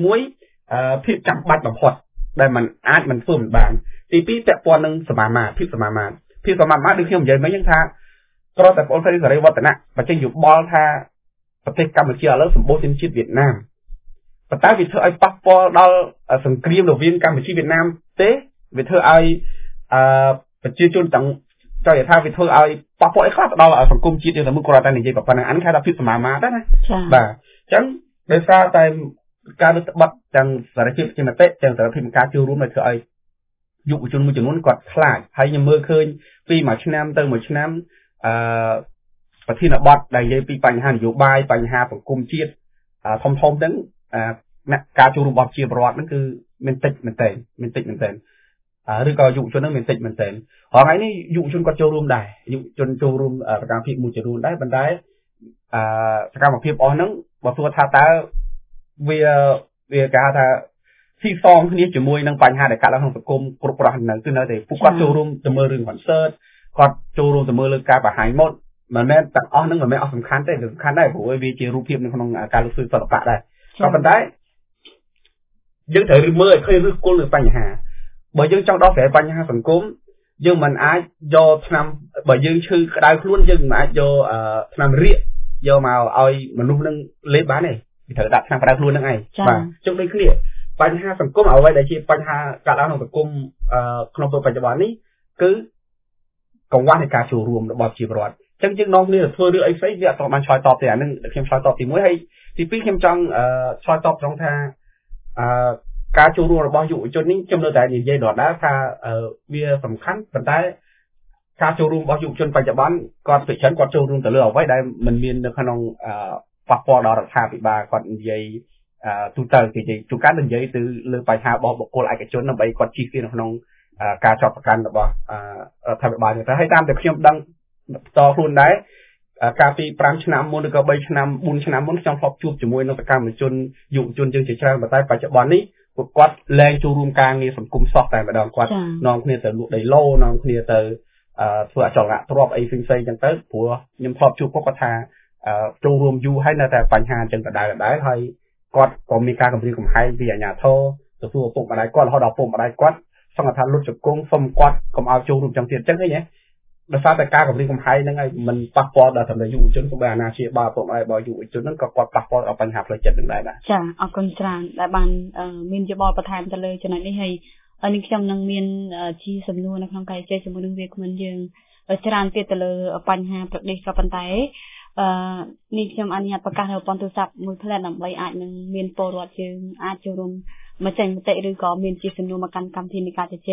1ភាពចាំបាច់បំផុតដែលมันអាចមិនធ្វើមិនបានទី2ពាក់ព័ន្ធនឹងសមាមាត្រភាពសមាមាត្រដូចខ្ញុំនិយាយមិញហ្នឹងថាក្រតែបងប្អូនសេរីវឌ្ឍនៈបញ្ចេញយោបល់ថាប្រទេសកម្ពុជាឥឡូវសម្បូរជាជាតិវៀតណាមប៉ុន្តែវាធ្វើឲ្យប៉ះពាល់ដល់សង្គ្រាមរវាងកម្ពុជាវៀតណាមទេវាធ្វើឲ្យប្រជាជនទាំងចង់និយាយថាវាធ្វើឲ្យប៉ះពាល់អីខ្លះទៅដល់សង្គមជាតិយើងតែមួយគ្រាន់តែនិយាយប៉ុណ្ណឹងអានេះគេថាភាពសមាមាត្រដែរណាបាទអញ្ចឹងដោយសារតែការរឹតបន្តឹងទាំងសេរីភាពជាមតិទាំងសេរីភាពការចូលរួមដែលធ្វើឲ្យយុវជនមួយចំនួនគាត់ខ្លាចហើយខ្ញុំមើលឃើញពីមួយឆ្នាំទៅមួយឆ្នាំប្រធានបទដែលនិយាយពីបញ្ហានយោបាយបញ្ហាសង្គមជាតិធំហ្នឹងការចូលរួមរបស់ប្រជាពលរដ្ឋហ្នឹងគឺមានតិចមែនតើឬក៏យុវជនហ្នឹងមានតិចមែនតើថ្ងៃនេះយុវជនគាត់ចូលរួមដែរយុវជនចូលរួមសកម្មភាពមួយចំនួនដែរប៉ុន្តែសកម្មភាពអស់ហ្នឹងបើទោះថាតើវាគេហៅថាស៊ីសងគ្នាជាមួយនឹងបញ្ហាដែលកើតឡើងក្នុងសង្គមគ្រប់គ្រាន់នៅគឺនៅតែពួកគាត់ចូលរួមទៅមើលរឿង concert គាត់ចូលរួមទៅមើលលើការបង្ហាញម៉ូដមិនមែនទាំងអស់ហ្នឹងមិនមែនអស់សំខាន់ទេសំខាន់ដែរព្រោះវាជារូបភាពនៅក្នុងការលើកស្ទួយសិល្បៈដែរក៏ប៉ុន្តែយើងត្រូវមើលឲ្យឃើញឫសគល់នៃបញ្ហាបើយើងចង់ដោះស្រាយបញ្ហាសង្គមយើងមិនអាចយកឆ្នាំបើយើងឈឺក្តៅខ្លួនយើងមិនអាចយកឆ្នាំរាកយកមកឲ្យមនុស្សនឹងលេបបានទេវាត្រូវដាក់ឆ្នាំក្តៅខ្លួននឹងឯងបាទជុំដូចគ្នាបញ្ហាសង្គមអ្វីដែលជាបញ្ហាកើតឡើងក្នុងសង្គមក្នុងពេលបច្ចុប្បន្ននេះគឺកង្វះនៃការចូលរួមរបស់ប្រជាពលរដ្ឋអញ្ចឹងយើងនាំគ្នាធ្វើរឿងអីផ្សេងវាអត់បានឆ្លើយតបទេអានឹងខ្ញុំឆ្លើយតបទី1ហើយទី2ខ្ញុំចង់ឆ្លើយតបត្រង់ថាការចូលរួមរបស់យុវជននេះខ្ញុំនៅតែនិយាយដដែលថាវាសំខាន់ប៉ុន្តែការចូលរួមរបស់យុវជនបច្ចុប្បន្នគាត់ពិចារណាគាត់ចូលរួមទៅលើអ្វីដែលមិនមាននៅក្នុងប៉ះពាល់ដល់រដ្ឋាភិបាលគាត់និយាយទូទៅគេជួនកាលនិយាយទៅលើបញ្ហារបស់បុគ្គលឯកជនដើម្បីគាត់ជិះគ្នានៅក្នុងការចាប់ប្រកាន់របស់រដ្ឋាភិបាលទៅហើយតាមតែខ្ញុំដឹងតខ្លួនដែរកាលពី5ឆ្នាំមុនឬក៏3ឆ្នាំ4ឆ្នាំមុនខ្ញុំធ្លាប់ជួបជាមួយនឹងសកម្មជនយុវជនយើងជាច្រើនប៉ុន្តែបច្ចុប្បន្ននេះពួកគាត់លែងចូលរួមការងារសង្គមសោះតែម្ដងគាត់នាំគ្នាទៅលក់ដីឡូនាំគ្នាទៅធ្វើអចលនទ្រព្យអីផ្សេងៗចឹងទៅព្រោះខ្ញុំធ្លាប់ជួបគាត់ថាចូលរួមយូរហើយនៅតែបញ្ហាចឹងដដែលហើយគាត់ក៏មានការគម្រាមកំហែងពីអាជ្ញាធរទៅសួរឪពុកម្ដាយគាត់រហូតដល់ឪពុកម្ដាយគាត់សង្កត់ថាលុតជង្គង់សុំគាត់កុំឲ្យចូលរួមចឹងទៀតចឹងឃើញទេដោយសារតែការគម្រាមកំហែងហ្នឹងហើយมันប៉ះពាល់ដល់ទៅយុវជនក៏បីអាណាព្យាបាលឪពុកម្ដាយរបស់យុវជនហ្នឹងក៏គាត់ប៉ះពាល់ដល់បញ្ហាផ្លូវចិត្តហ្នឹងដែរចាអរគុណច្រើនដែលបានមានយោបល់បន្ថែមទៅលើចំណុចនេះហើយនេះខ្ញុំនឹងមានជាសំណួរនៅក្នុងការជជែកជាមួយនឹងវាគ្មិនយើងច្រើនទៀតទៅលើបញ្ហាប្រទេសក៏ប៉ុន្តែនេះខ្ញុំអនុញ្ញាតប្រកាសនៅប៉ុនទូរស័ព្ទមួយផ្លែដើម្បីអាចនឹងមានពលរដ្ឋយើងអាចចូលរួមមកចេញមតិឬក៏មានជាសំណួរមកកាន់កម្មវិធីនៃការជជែក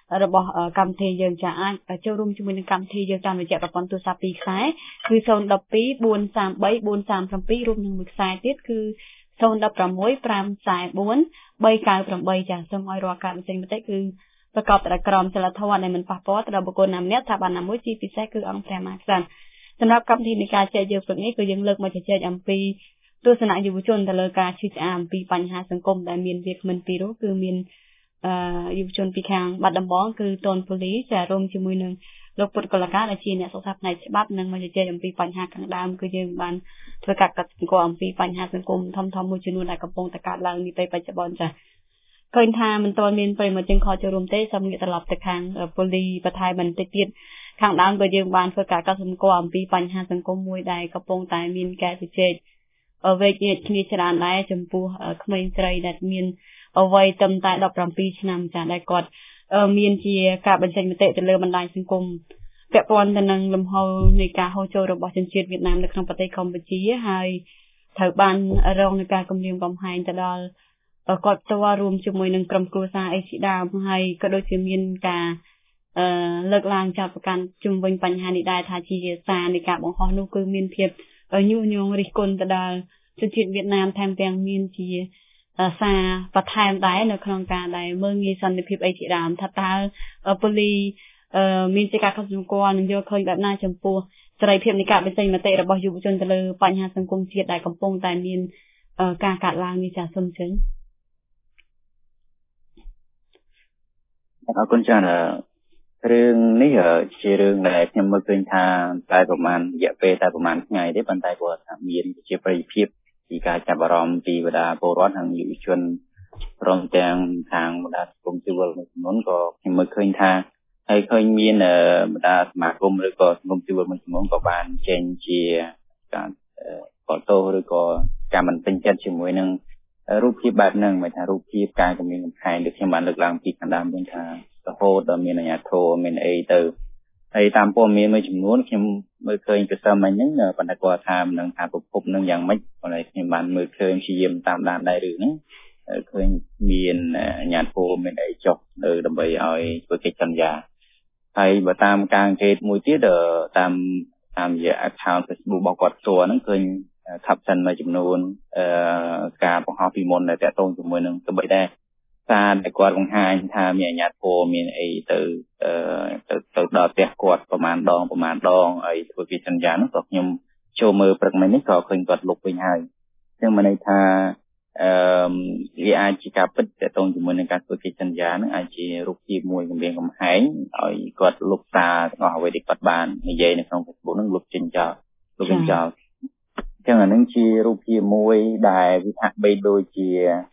របស់កម្មវិធីយើងចាអាចចូលរួមជាមួយនឹងកម្មវិធីយើងតាមរយៈប្រព័ន្ធទូរស័ព្ទ2ខ្សែគឺ 012 433 437 រួមនឹងមួយខ្សែទៀតគឺ 016 544 398 ចាសូមឲ្យរាល់ការបញ្ចេញមតិគឺប្រកបដោយក្រមសីលធម៌ដែលមិនប៉ះពាល់ទៅដល់បុគ្គលណាម្នាក់ថាបានណាមួយជាពិសេសគឺអង្គព្រះមហាក្សត្រសម្រាប់កម្មវិធីនៃការចែកយើងព្រឹកនេះគឺយើងលើកមកជជែកអំពីទស្សនៈយុវជនទៅលើការឈឺឆ្អាលអំពីបញ្ហាសង្គមដែលមានវាគ្មិនពីររូបគឺមានយុវជនពីខាងបាត់ដំបងគឺតនពូលីចារួមជាមួយនឹងលោកពុទ្ធកុលការដែលជាអ្នកសិក្សាផ្នែកច្បាប់និងមកជជែកអំពីបញ្ហាខាងដើមគឺយើងបានធ្វើការកត់សម្គាល់អំពីបញ្ហាសង្គមធំមួយចំនួនដែលកំពុងតែកើតឡើងនាពេលបច្ចុប្បន្នចាឃើញថាមិនទាន់មានប្រិមត្តជនខចូលរួមទេសូមងាកត្រឡប់ទៅខាងពូលីបន្ថែមបន្តិចទៀតខាងដើមក៏យើងបានធ្វើការកត់សម្គាល់អំពីបញ្ហាសង្គមមួយដែលកំពុងតែមានការជជែកវែកញែកគ្នាច្រើនដែរចំពោះក្មេងស្រីដែលមានអវ័យត្រឹមតែ17ឆ្នាំចាដែលគាត់មានជាការបញ្ចេញមតិទៅលើបណ្ដាញសង្គមពាក់ព័ន្ធទៅនឹងលំហូរនៃការហូរចូលរបស់ជនជាតិវៀតណាមនៅក្នុងប្រទេសកម្ពុជាហើយត្រូវបានរងនឹងការគំរាមកំហែងទៅដល់គាត់ផ្ទាល់រួមជាមួយនឹងក្រុមគ្រួសារអីជាដើមហើយក៏ដូចជាមានការលើកឡើងចោទប្រកាន់ជុំវិញបញ្ហានេះដែរថាជាសារនៃការបង្ហោះនោះគឺមានភាពញុះញង់រិះគន់ទៅដល់ជនជាតិវៀតណាមថែមទាំងមានជាសារបន្ថែមដែរនៅក្នុងការដែលមើលងាយសន្តិភាពអីជាដើមថាតើប៉ូលីមានជាការខុសសម្គាល់នឹងយកឃើញបែបណាចំពោះសេរីភាពនៃការបញ្ចេញមតិរបស់យុវជនទៅលើបញ្ហាសង្គមជាតិដែលកំពុងតែមានការកាត់ឡើងនេះចាសូមចេញអរគុណច្រើនរឿងនេះជារឿងដែលខ្ញុំមើលឃើញថាតែប្រហែលរយៈពេលតែប្រហែលថ្ងៃទេប៉ុន្តែគាត់ថាមានជាប្រយោជន៍ពីការចាប់អារម្មណ៍ពីបណ្ដាពលរដ្ឋនិងយុវជនព្រមទាំងខាងបណ្ដាសង្គមស៊ីវិលមួយចំនួនក៏ខ្ញុំមើលឃើញថាហើយឃើញមានបណ្ដាសមាគមឬក៏សង្គមស៊ីវិលមួយចំនួនក៏បានចេញជាការតតោឬក៏ការមិនពេញចិត្តជាមួយនឹងរូបភាពបែបហ្នឹងមិនថារូបភាពការគំរាមកំហែងដូចខ្ញុំបានលើកឡើងពីខាងដើមវិញថារហូតដល់មានអាជ្ញាធរមានអីទៅហើយតាមព័ត៌មានមួយចំនួនខ្ញុំមើលឃើញពីសមាជិកហ្នឹងបណ្ដាគាត់ថានឹងថាប្រភពនឹងយ៉ាងម៉េចប៉ុន្តែខ្ញុំបានមើលឃើញព្យាយាមតាមដានដែររឿងហ្នឹងឃើញមានអាជ្ញាធរមានអីចុះដើម្បីឲ្យធ្វើកិច្ចសន្យាហើយបើតាមការអង្កេតមួយទៀតតាមរយៈ account Facebook របស់គាត់ផ្ទាល់ហ្នឹងឃើញcaption មួយចំនួនការបង្ហោះពីមុនដែលតាក់ទងជាមួយនឹងទៅបីដែរសារដែលគាត់បង្ហាញថាមានអាជ្ញាធរមានអីទៅដល់ផ្ទះគាត់ប្រមាណដងហើយធ្វើកិច្ចសន្យានោះក៏ខ្ញុំចូលមើលព្រឹកមិញនេះក៏ឃើញគាត់លុបវិញហើយអញ្ចឹងមានន័យថាវាអាចជាការពិតតាក់ទងជាមួយនឹងការធ្វើកិច្ចសន្យានឹងអាចជារូបភាពមួយគម្រាមកំហែងឲ្យគាត់លុបសារទាំងអស់អ្វីដែលគាត់បាននិយាយនៅក្នុង Facebook នឹងលុបចេញចោលអញ្ចឹងអានឹងជារូបភាពមួយដែលវាហាក់បីដូចជា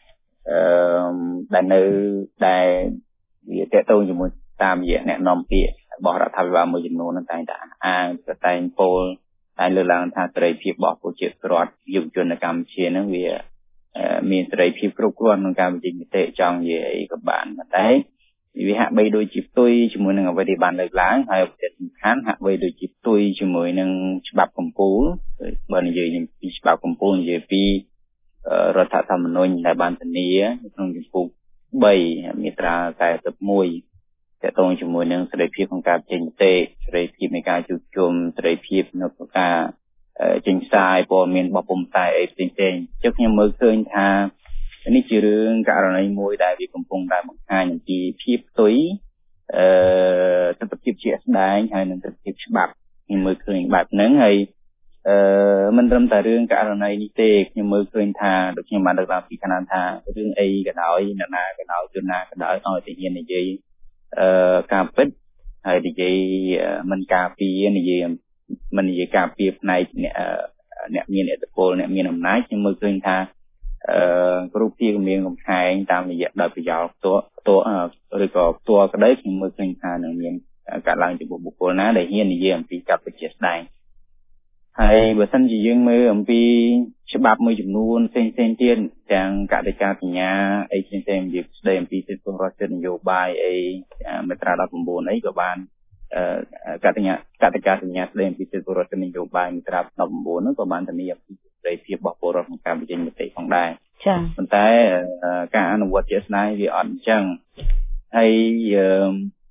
ដែលនៅដែលវាតាក់ទងជាមួយតាមរយៈអ្នកនាំពាក្យរបស់រដ្ឋាភិបាលមួយចំនួនហ្នឹងតែងតែអាងតែងពោលតែលើកឡើងថាសេរីភាពរបស់ប្រជាពលរដ្ឋយុវជននៅកម្ពុជាហ្នឹងវាមានសេរីភាពគ្រប់គ្រាន់ក្នុងការបញ្ចេញមតិចង់និយាយអីក៏បានតែវាហាក់បីដូចជាផ្ទុយជាមួយនឹងអ្វីដែលបានលើកឡើងហើយប្រធានសំខាន់ហាក់បីដូចជាផ្ទុយជាមួយនឹងច្បាប់កម្ពុជាបើនិយាយពីច្បាប់កម្ពុជានិយាយពីរដ្ឋធម្មនុញ្ញដែលបានធានាក្នុងជំពូក3មាត្រា41ទាក់ទងជាមួយនឹងសេរីភាពក្នុងការចេញមតិសេរីភាពនៃការជួបជុំសេរីភាពនៅក្នុងការចេញផ្សាយព័ត៌មានរបស់ពុំតែអីផ្សេងៗចឹងខ្ញុំមើលឃើញថានេះជារឿងករណីមួយដែលវាកំពុងតែបង្ហាញអំពីភាពផ្ទុយទស្សនវិជ្ជាជាក់ស្ដែងហើយនឹងទស្សនវិជ្ជាច្បាប់ខ្ញុំមើលឃើញបែបហ្នឹងហើយមិនត្រឹមតែរឿងករណីនេះទេខ្ញុំមើលឃើញថាដូចខ្ញុំបានលើកឡើងពីខាងថារឿងអីក៏ដោយអ្នកណាក៏ដោយជនណាក៏ដោយឲ្យតែហ៊ាននិយាយការពិតហើយនិយាយមិនការពារនិយាយមិននិយាយការពារផ្នែកអ្នកមានឥទ្ធិពលអ្នកមានអំណាចខ្ញុំមើលឃើញថារូបភាពមានកំហែងតាមរយៈដោយប្រយោលផ្ទាល់ឬក៏ផ្ទាល់ក្តីខ្ញុំមើលឃើញថានឹងមានការឡើងចំពោះបុគ្គលណាដែលហ៊ាននិយាយអំពីការពិតជាស្ដែងហើយបើសិនជាយើងមើលអំពីច្បាប់មួយចំនួនផ្សេងៗទៀតទាំងកតិកាសញ្ញាអីផ្សេងៗនិយាយស្ដីអំពីសិទ្ធិរដ្ឋសិទ្ធិនយោបាយអីមាត្រា19អីក៏បានកតិកាសញ្ញាស្ដីអំពីសិទ្ធិរដ្ឋសិទ្ធិនយោបាយមាត្រា19នោះក៏បានធានាអំពីសេរីភាពរបស់ពលរដ្ឋក្នុងការបញ្ចេញមតិផងដែរចា៎ប៉ុន្តែការអនុវត្តជាក់ស្ដែងវាអត់អញ្ចឹងហើយ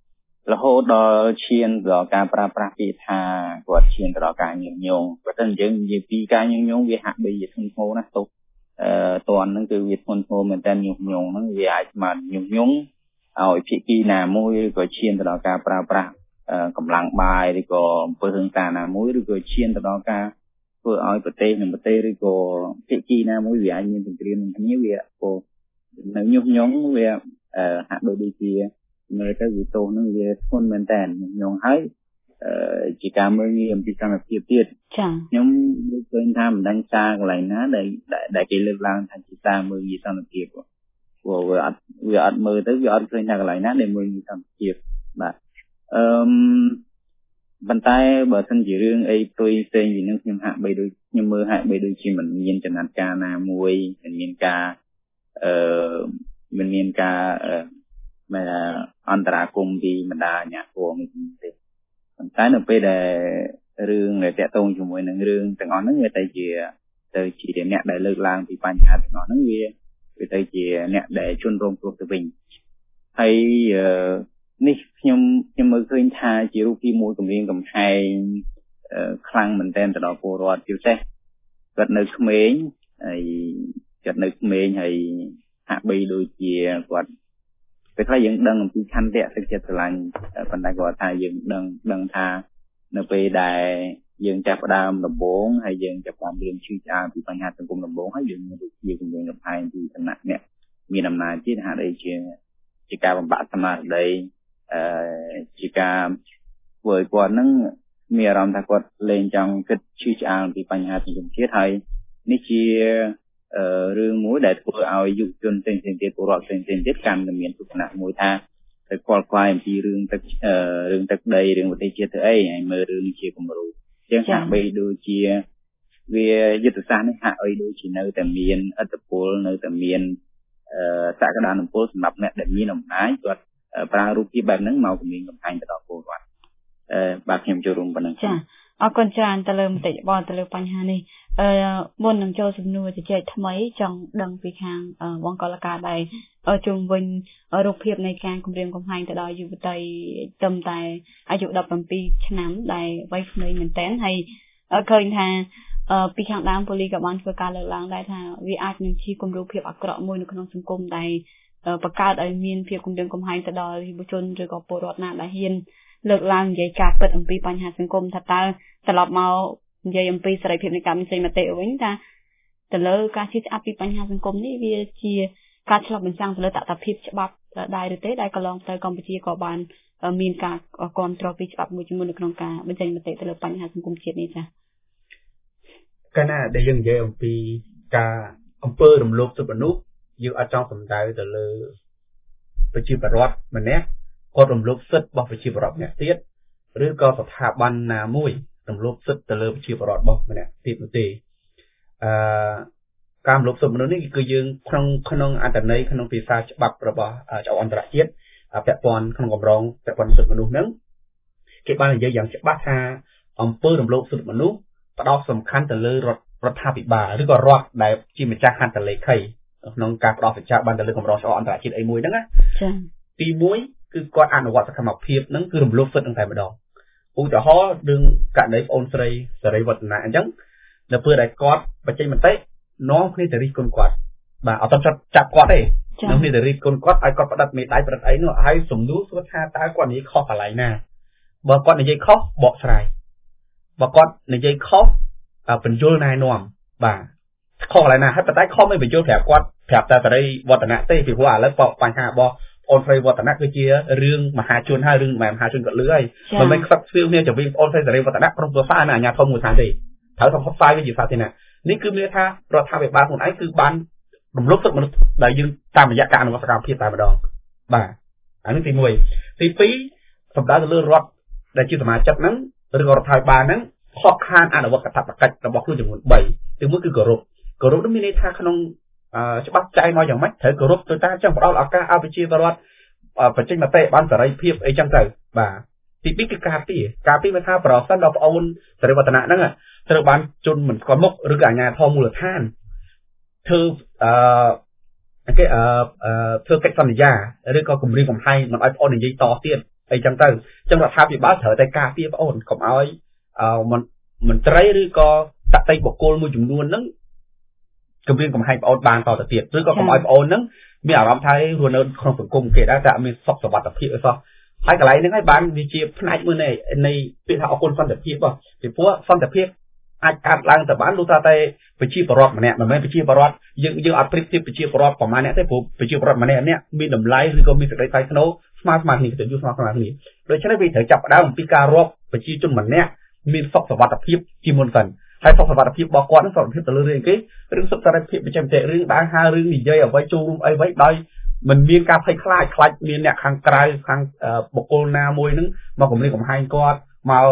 រហូតដល់ឈានដល់ការប្រើប្រាស់ពាក្យថាគាត់ឈានទៅដល់ការញុះញង់បើតែយើងនិយាយពីការញុះញង់វាហាក់បីជាធ្ងន់ធ្ងរណាស់ទោះតន់ហ្នឹងគឺវាធ្ងន់ធ្ងរមែនតើញុះញង់ហ្នឹងវាអាចស្មើញុះញង់ឲ្យភាគីណាមួយឬក៏ឈានទៅដល់ការប្រើប្រាស់កម្លាំងបាយឬក៏អំពើហិង្សាណាមួយឬក៏ឈានទៅដល់ការធ្វើឲ្យប្រទេសនិងប្រទេសឬក៏ភាគីណាមួយវាអាចមានសង្គ្រាមនឹងគ្នាវាក៏នៅញុះញង់វាហាក់ដូចជាមើលទៅវាទោសនឹងវាធ្ងន់មែនតើញុះញង់ហើយជាការមើលងាយអំពីសន្តិភាពទៀតចា៎ខ្ញុំឃើញថាមិនដឹងសារកន្លែងណាដែលគេលើកឡើងថាជាសារមើលងាយសន្តិភាពព្រោះវាអត់មើលទៅវាអត់ឃើញថាកន្លែងណាដែលមើលងាយសន្តិភាពបាទប៉ុន្តែបើសិនជារឿងអីផ្ទុយផ្សេងពីនឹងខ្ញុំហាក់បីដូចខ្ញុំមើលហាក់បីដូចជាមិនមានចំណាត់ការណាមួយមិនមានការអន្តរាគមន៍ពីបណ្ដាអាជ្ញាធរមួយទេប៉ុន្តែនៅពេលដែលរឿងដែលតាក់ទងជាមួយនឹងរឿងទាំងអស់ហ្នឹងវាទៅជាអ្នកដែលលើកឡើងពីបញ្ហាទាំងអស់ហ្នឹងវាទៅជាអ្នកដែលជន់រងគ្រោះទៅវិញហើយនេះខ្ញុំមើលឃើញថាជារូបភាពមួយគម្រាមកំហែងខ្លាំងមែនទែនទៅដល់ពលរដ្ឋជាពិសេសគាត់នៅក្មេងហើយហាក់បីដូចជាគាត់ពេលខ្លះយើងដឹងអំពីខន្តីទឹកចិត្តស្រឡាញ់ប៉ុន្តែគាត់ថាយើងដឹងថានៅពេលដែលយើងចាប់ផ្ដើមដំបូងហើយយើងចាប់ផ្ដើមរៀនឈឺឆ្អាលពីបញ្ហាសង្គមដំបូងហើយយើងមានរូបភាពគម្រាមកំហែងពីសំណាក់អ្នកមានអំណាចទៀតហាក់ដូចជាការបំបាក់ស្មារតីជាការធ្វើឲ្យគាត់នឹងមានអារម្មណ៍ថាគាត់លែងចង់គិតឈឺឆ្អាលពីបញ្ហាសង្គមជាតិហើយនេះជារឿងមួយដែលធ្វើឲ្យយុវជនផ្សេងៗទៀតពលរដ្ឋផ្សេងៗទៀតកាន់តែមានទស្សនៈមួយថាទៅខ្វល់ខ្វាយអំពីរឿងទឹកដីរឿងប្រទេសជាតិទៅអីហើយមើលរឿងជាគំរូជាងហាក់បីដូចជាវាយុទ្ធសាស្ត្រនេះហាក់អីដូចជានៅតែមានឥទ្ធិពលនៅតែមានសក្តានុពលសម្រាប់អ្នកដែលមានអំណាចគាត់ប្រើរូបភាពបែបហ្នឹងមកគម្រាមកំហែងទៅដល់ពលរដ្ឋបាទខ្ញុំចូលរួមប៉ុណ្ណឹងចាអរគុណច្រើនទៅលើមតិយោបល់ទៅលើបញ្ហានេះមុននឹងចូលសំណួរជជែកថ្មីចង់ដឹងពីខាងបងកលកាដែលជុំវិញរូបភាពនៃការគម្រាមកំហែងទៅដល់យុវតីត្រឹមតែអាយុ17ឆ្នាំដែលវ័យក្មេងមែនទែនហើយឃើញថាពីខាងដើមប៉ូលីសក៏បានធ្វើការលើកឡើងដែរថាវាអាចនឹងជាគំរូភាពអាក្រក់មួយនៅក្នុងសង្គមដែលបង្កើតឲ្យមានភាពគំរាមកំហែងទៅដល់យុវជនឬក៏ពលរដ្ឋណាដែលហ៊ានលើកឡើងនិយាយការពិតអំពីបញ្ហាសង្គមថាតើត្រឡប់មកនិយាយអំពីសេរីភាពនៃការបញ្ចេញមតិវិញថាទៅលើការជិះឆ្អាប់ពីបញ្ហាសង្គមនេះវាជាការឆ្លុះបញ្ចាំងទៅលើតថភាពច្បាប់ដែរឬទេដែលកន្លងទៅកម្ពុជាក៏បានមានការគ្រប់គ្រងពីច្បាប់មួយចំនួននៅក្នុងការបញ្ចេញមតិទៅលើបញ្ហាសង្គមជាតិនេះចា៎កាលណាដែលយើងនិយាយអំពីការអំពើរំលោភសិទ្ធិមនុស្សយើងអត់ចង់សំដៅទៅលើប្រជាពលរដ្ឋម្នាក់គាត់រំលោភសិទ្ធិរបស់ប្រជាពលរដ្ឋម្នាក់ទៀតឬក៏ស្ថាប័នណាមួយរំលោភសិទ្ធិទៅលើប្រជាពលរដ្ឋរបស់ម្នាក់ទៀតនោះទេការរំលោភសិទ្ធិមនុស្សនេះគឺយើងក្នុងអត្ថន័យក្នុងភាសាច្បាប់របស់ច្បាប់អន្តរជាតិពាក់ព័ន្ធក្នុងកម្រងពាក់ព័ន្ធសិទ្ធិមនុស្សហ្នឹងគេបាននិយាយយ៉ាងច្បាស់ថាអំពើរំលោភសិទ្ធិមនុស្សផ្ដោតសំខាន់ទៅលើរដ្ឋាភិបាលឬក៏រដ្ឋដែលជាម្ចាស់ហត្ថលេខីក្នុងការផ្ដោតសច្ចាប័នទៅលើកម្រងច្បាប់អន្តរជាតិអីមួយហ្នឹងណាចា៎ទី1គឺគាត់អនុវត្តសកម្មភាពហ្នឹងគឺរំលោភសិទ្ធិនឹងតែម្ដងឧទាហរណ៍រឿងករណីបងអូនស្រីសេរីវឌ្ឍនាអញ្ចឹងនៅពេលដែលគាត់បញ្ចេញមតិនាំគ្នាទៅរិះគន់គាត់បាទអត់ទៅចាប់គាត់ទេនាំគ្នាទៅរិះគន់គាត់ឲ្យគាត់ផ្ដិតមេដៃផ្ដិតអីនោះហើយសំណួរសួរថាតើគាត់និយាយខុសកន្លែងណាបើគាត់និយាយខុសបកស្រាយបើគាត់និយាយខុសបញ្យលណែនាំបាទខុសកន្លែងណាហើយប៉ុន្តែខុសមិនបញ្យលប្រាប់គាត់ប្រាប់តែសេរីវឌ្ឍនាទេពីព្រោះឥឡូវបញ្ហារបស់អូនស្រីវឌ្ឍនាគឺជារឿងមហាជនហើយរឿងមហាជនគាត់លឺហើយមិនមែនខ្សឹបស្វៀវគ្នាទៅវិញអូនស្រីសេរីវឌ្ឍនាក្រុមប្រសាអាញាធមមួយថាទេត្រូវតែផ្សាយវាជាសាធារណៈនេះគឺមានថារដ្ឋាភិបាលខ្លួនឯងគឺបានរំលោភសិទ្ធិមនុស្សដែលយើងតាមរយៈការអនុវត្តសកម្មភាពតែម្ដងបាទអានេះទី1ទី2សម្ដៅទៅលើរដ្ឋដែលជាសមាជិកហ្នឹងឬក៏រដ្ឋាភិបាលហ្នឹងខកខានអនុវត្តកាតព្វកិច្ចរបស់ខ្លួនចំនួន3ទី1គឺគោរពនោះមានន័យថាក្នុងច្បាប់ចែងមកយ៉ាងម៉េចត្រូវគោរពទៅតាមចឹងផ្ដល់ឱកាសឲ្យប្រជាពលរដ្ឋបញ្ចេញមតិបានសេរីភាពអីចឹងទៅបាទទី2គឺការពារវាថាប្រសិនដល់ប្អូនសេរីវឌ្ឍនាហ្នឹងត្រូវបានជន់មិនស្គាល់មុខឬក៏អាជ្ញាធរមូលដ្ឋានធ្វើធ្វើកិច្ចសន្យាឬក៏គម្រាមកំហែងមិនឲ្យប្អូននិយាយតទៀតអីចឹងទៅចឹងរដ្ឋាភិបាលត្រូវតែការពារបងអូនកុំឲ្យមន្ត្រីឬក៏តន្ត្រីបុគ្គលមួយចំនួនហ្នឹងគម្រាមកំហែងបងអូនបានតទៅទៀតឬក៏កុំឲ្យបងអូនហ្នឹងមានអារម្មណ៍ថារស់នៅក្នុងសង្គមគេដែរតែមានសុខសុវត្ថិភាពអីសោះហើយកន្លែងហ្នឹងហើយបានវាជាផ្នែកមួយនៃពាក្យថាអគុណសន្តិភាពពីព្រោះសន្តិភាពអាចកាត់ឡើងទៅបានលុះតែប្រជាពលរដ្ឋម្នាក់មិនមែនប្រជាពលរដ្ឋយើងអត់ប្រៀបធៀបប្រជាពលរដ្ឋប្រមាណអ្នកទេព្រោះប្រជាពលរដ្ឋម្នាក់មានតម្លៃឬក៏មានសេចក្តីថ្លៃថ្នូរស្មើគ្នាទៅយូរស្មើគ្នាដូច្នេះវាត្រូវចាប់ផ្ដើមអំពីការរាប់ប្រជាជនម្នាក់មានសុខសុវត្ថិភាពជាមុនសិនហើយសុខសុវត្ថិភាពរបស់គាត់នឹងសុខភាពទៅលើរឿងគេរឿងសុខសេរីភាពបច្ចេកទេសរឿងដើរហើររឿងនិយាយអ្វីចូលរួមអីដោយមិនមានការភ័យខ្លាចមានអ្នកខាងក្រៅខាងបុគ្គលណាមួយនឹងមកគំរាមកំហែងគាត់មក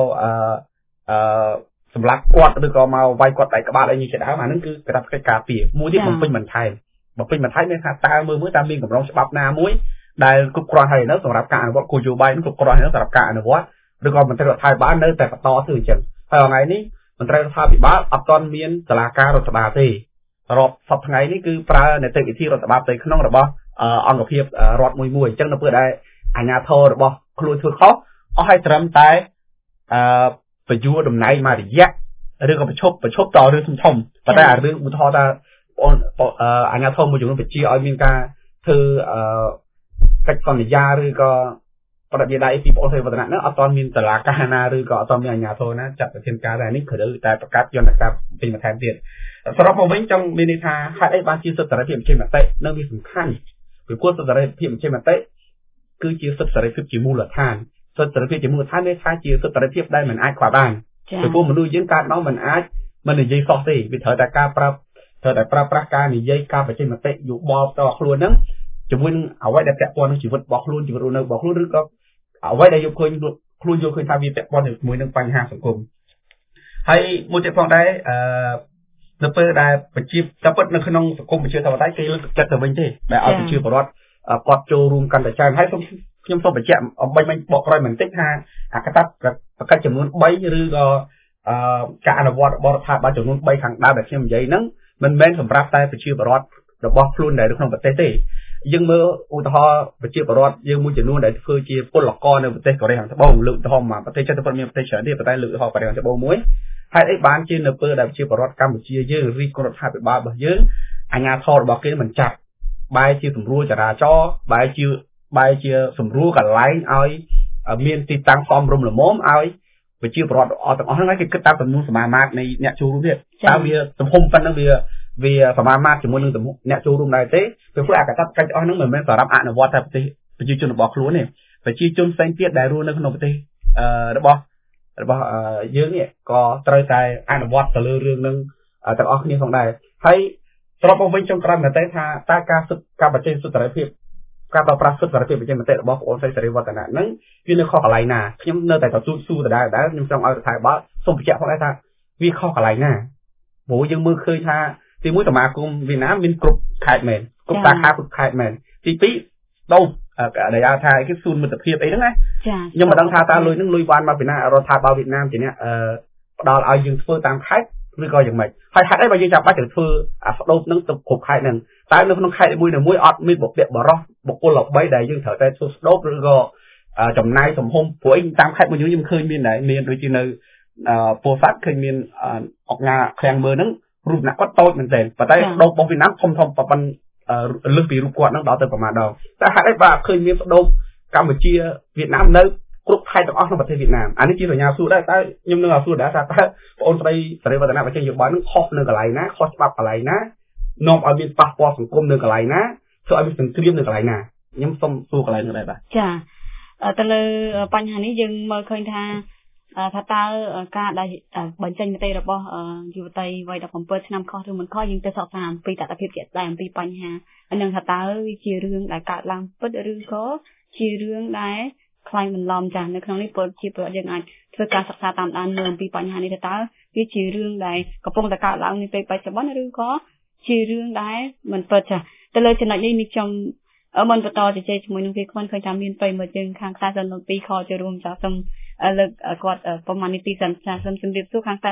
សម្រាប់គាត់ឬក៏មកវាយគាត់ដៃក្បាលអីនេះជាដើមអាហ្នឹងគឺកតាបកិច្ចការពារមួយទៀតបំពេញបន្ថែមមានថាតើមើលតើមានកម្រងច្បាប់ណាមួយដែលគ្រប់គ្រាន់ហើយនៅសម្រាប់ការអនុវត្តគោលនយោបាយនឹងគ្រប់គ្រាន់ហើយសម្រាប់ការអនុវត្តឬក៏មន្ត្រីរដ្ឋាភិបាលនៅតែបន្តធ្វើអញ្ចឹងហើយថ្ងៃនេះមន្ត្រីរដ្ឋាភិបាលអត់ទាន់មានសាលាការរដ្ឋបាលទេរាប់សប្តាហ៍ថ្ងៃនេះគឺប្រើនីតិវិធីរដ្ឋបាលផ្ទៃក្នុងរបស់អង្គភាពរដ្ឋមួយអញ្ចឹងនៅពេលដែលអាជ្ញាធររបស់ខ្លួនធ្វើខុសអស់ឲ្យត្រឹមតែបញ្យួរតំណែងមួយរយៈឬក៏ប្រឈប់តរឿងធំប៉ុន្តែអារឿងឧទាហរណ៍ថាអាជ្ញាធរមួយចំនួនបញ្ជាឲ្យមានការធ្វើកិច្ចសន្យាឬក៏ប្រតិបត្តិដៃពីបងស្រីវឌ្ឍនៈនោះអត់ទាន់មានសាលាការណាឬក៏អត់ទាន់មានអាជ្ញាធរណាចាត់វិធានការដែរនេះគឺតែប្រកាសយន្តការពេញបន្ថែមទៀតសរុបមកវិញចង់មានន័យថាហេតុអីបានជាសិទ្ធិសេរីភាពបញ្ចេញមតិនៅវាសំខាន់ពីព្រោះសិទ្ធិសេរីភាពបញ្ចេញមតិគឺជាសិទ្ធិសេរីភាពជាមូលដ្ឋានសិទ្ធិសេរីភាពជាមូលដ្ឋាននេះថាជាសិទ្ធិសេរីភាពដែលមិនអាចខ្វះបានពីព្រោះមនុស្សយើងកើតមកមិនអាចមិននិយាយសោះទេវាត្រូវតែការប្រើប្រាស់ការនិយាយការបញ្ចេញមតិយោបល់ផ្ទាល់ខ្លួនហ្នឹងជាមួយនឹងអ្វីដែលពាក់ព័ន្ធនឹងជីវិតរបស់ខ្លួនជីវិតរស់នៅរបស់ខ្លួនឬក៏អ្វីដែលយកឃើញខ្លួនយកឃើញថាវាពាក់ព័ន្ធជាមួយនឹងបញ្ហាសង្គមហើយមួយទៀតផងដែរនៅពេលដែលប្រជាតែពិតនៅក្នុងសង្គមប្រជាធិបតេយ្យគេលើកទឹកចិត្តទៅវិញទេដែលឲ្យប្រជាពលរដ្ឋគាត់ចូលរួមកាន់តែច្រើនហើយខ្ញុំសូមបញ្ជាក់អំបញ្ញបកក្រោយបន្តិចថាអាកតាបកិច្ចចំនួន3ឬក៏ការអនុវត្តរបស់រដ្ឋាភិបាលចំនួន3ខាងដើមដែលខ្ញុំនិយាយហ្នឹងមិនមែនសម្រាប់តែប្រជាពលរដ្ឋរបស់ខ្លួនដែលនៅក្នុងប្រទេសទេយើងមើលឧទាហរណ៍ប្រជាពលរដ្ឋយើងមួយចំនួនដែលធ្វើជាពលករនៅប្រទេសកូរ៉េខាងត្បូងលើកឧទាហរណ៍មកប្រទេសចិនទៅមានប្រទេសច្រើនទៀតប៉ុន្តែលើកឧទាហរណ៍កូរ៉េខាងត្បូងមួយហើយអីបានជានៅពេលដែលប្រជាពលរដ្ឋកម្ពុជាយើងរីករដ្ឋាភិបាលរបស់យើងអាជ្ញាធររបស់គេមិនចាប់បែរជាសម្រួលចរាចរណ៍បែរជាសម្រួលកន្លែងឲ្យមានទីតាំងសមរម្យល្មមឲ្យប្រជាពលរដ្ឋអស់ទាំងអស់ហ្នឹងគេគិតតាមចំនួនសមាមាត្រនៃអ្នកចូលរួមទៀតតើវាទំហំប៉ុណ្ណឹងវាសមាមាត្រជាមួយនឹងអ្នកចូលរួមដែរទេព្រោះអាកតាបកិច្ចអស់ហ្នឹងមិនមែនសម្រាប់អនុវត្តតែប្រទេសប្រជាជនរបស់ខ្លួនទេប្រជាជនផ្សេងទៀតដែលរស់នៅក្នុងប្រទេសរបស់យើងនេះក៏ត្រូវតែអនុវត្តទៅលើរឿងហ្នឹងទាំងអស់គ្នាផងដែរហើយស្របមកវិញចុងក្រោយមែនទេថាតើការបញ្ចេញសិទ្ធិសេរីភាពការប្រើប្រាស់សិទ្ធិសេរីភាពបញ្ចេញមតិរបស់បងស្រីសេរីវឌ្ឍនៈហ្នឹងវានៅខុសកន្លែងណាខ្ញុំនៅតែស៊ូដដែលខ្ញុំចង់ឲ្យរដ្ឋាភិបាលសូមបញ្ជាក់ផងដែរថាវាខុសកន្លែងណាព្រោះយើងមើលឃើញថាទី1សមាគមវៀតណាមមានគ្រប់ខេត្តមែនគ្រប់សាខាគ្រប់ខេត្តមែនទី2ដោដែលថាគេសួនមិត្តភាពអីហ្នឹងណាខ្ញុំមិនដឹងថាតើលុយហ្នឹងលុយបានមកពីណារដ្ឋាភិបាលវៀតណាមជាអ្នកផ្ដល់ឲ្យយើងធ្វើតាមខេត្តឬក៏យ៉ាងម៉េចហើយហេតុអីបើយើងចាំបាច់ត្រូវធ្វើអាស្ដោបហ្នឹងទៅគ្រប់ខេត្តហ្នឹងតើនៅក្នុងខេត្តមួយអត់មានបុគ្គលល្បីដែលយើងត្រូវតែធ្វើស្ដោបឬក៏ចំណាយទំហំព្រោះអីតាមខេត្តមួយខ្ញុំឃើញមានដែរមានដូចជានៅពោធិ៍សាត់ឃើញមានអកញ៉ាឃ្លាំងមើលហ្នឹងរូបអ្នកគាត់តូចមែនទែនប៉ុន្តែស្ដោបរបស់វៀតណាមធំប៉ុណ្ណឹងលើសពីរូបគាត់ហ្នឹងដល់ទៅប្រមាណដងតែហេតុអីបើឃើញមានស្ដោបកម្ពុជាវៀតណាមនៅគ្រប់ខេត្តទាំងអស់ក្នុងប្រទេសវៀតណាមអានេះជាសញ្ញាសួរដែរតែខ្ញុំនឹងសួរដែរថាតើបងស្រីសេរីវឌ្ឍនៈបញ្ចេញយោបល់នឹងខុសនៅកន្លែងណាខុសច្បាប់កន្លែងណានាំឲ្យមានប៉ះពាល់សង្គមនៅកន្លែងណាធ្វើឲ្យមានសង្គ្រាមនៅកន្លែងណាខ្ញុំសូមសួរកន្លែងនោះដែរបាទចាទៅលើបញ្ហានេះយើងមើលឃើញថាតើការដែលបញ្ចេញមតិរបស់យុវតីវ័យ17ឆ្នាំខុសឬមិនខុសយើងទៅសិក្សាអំពីតថភាពជាក់ស្ដែងអំពីបញ្ហានឹងថាតើវាជារឿងដែលកើតឡើងពិតឬក៏ជារឿងដែលខ្លាំងបន្លំចាស់នៅក្នុងនេះជាប្រវត្តិយើងអាចធ្វើការសិក្សាតាមដានមើលអំពីបញ្ហានេះតើវាជារឿងដែលកំពុងតែកើតឡើងនាពេលបច្ចុប្បន្នឬក៏ជារឿងដែលមិនពិតចាស់ទៅលើចំណុចនេះខ្ញុំមិនបន្តជជែកជាមួយនឹងវាគ្មិនឃើញថាមានប្រិមត្តយើងខាង42ខចូលរួមចាស់សូមលើកគាត់ប្រហែលនាទីសិនចាសូមជម្រាបសួរខាង42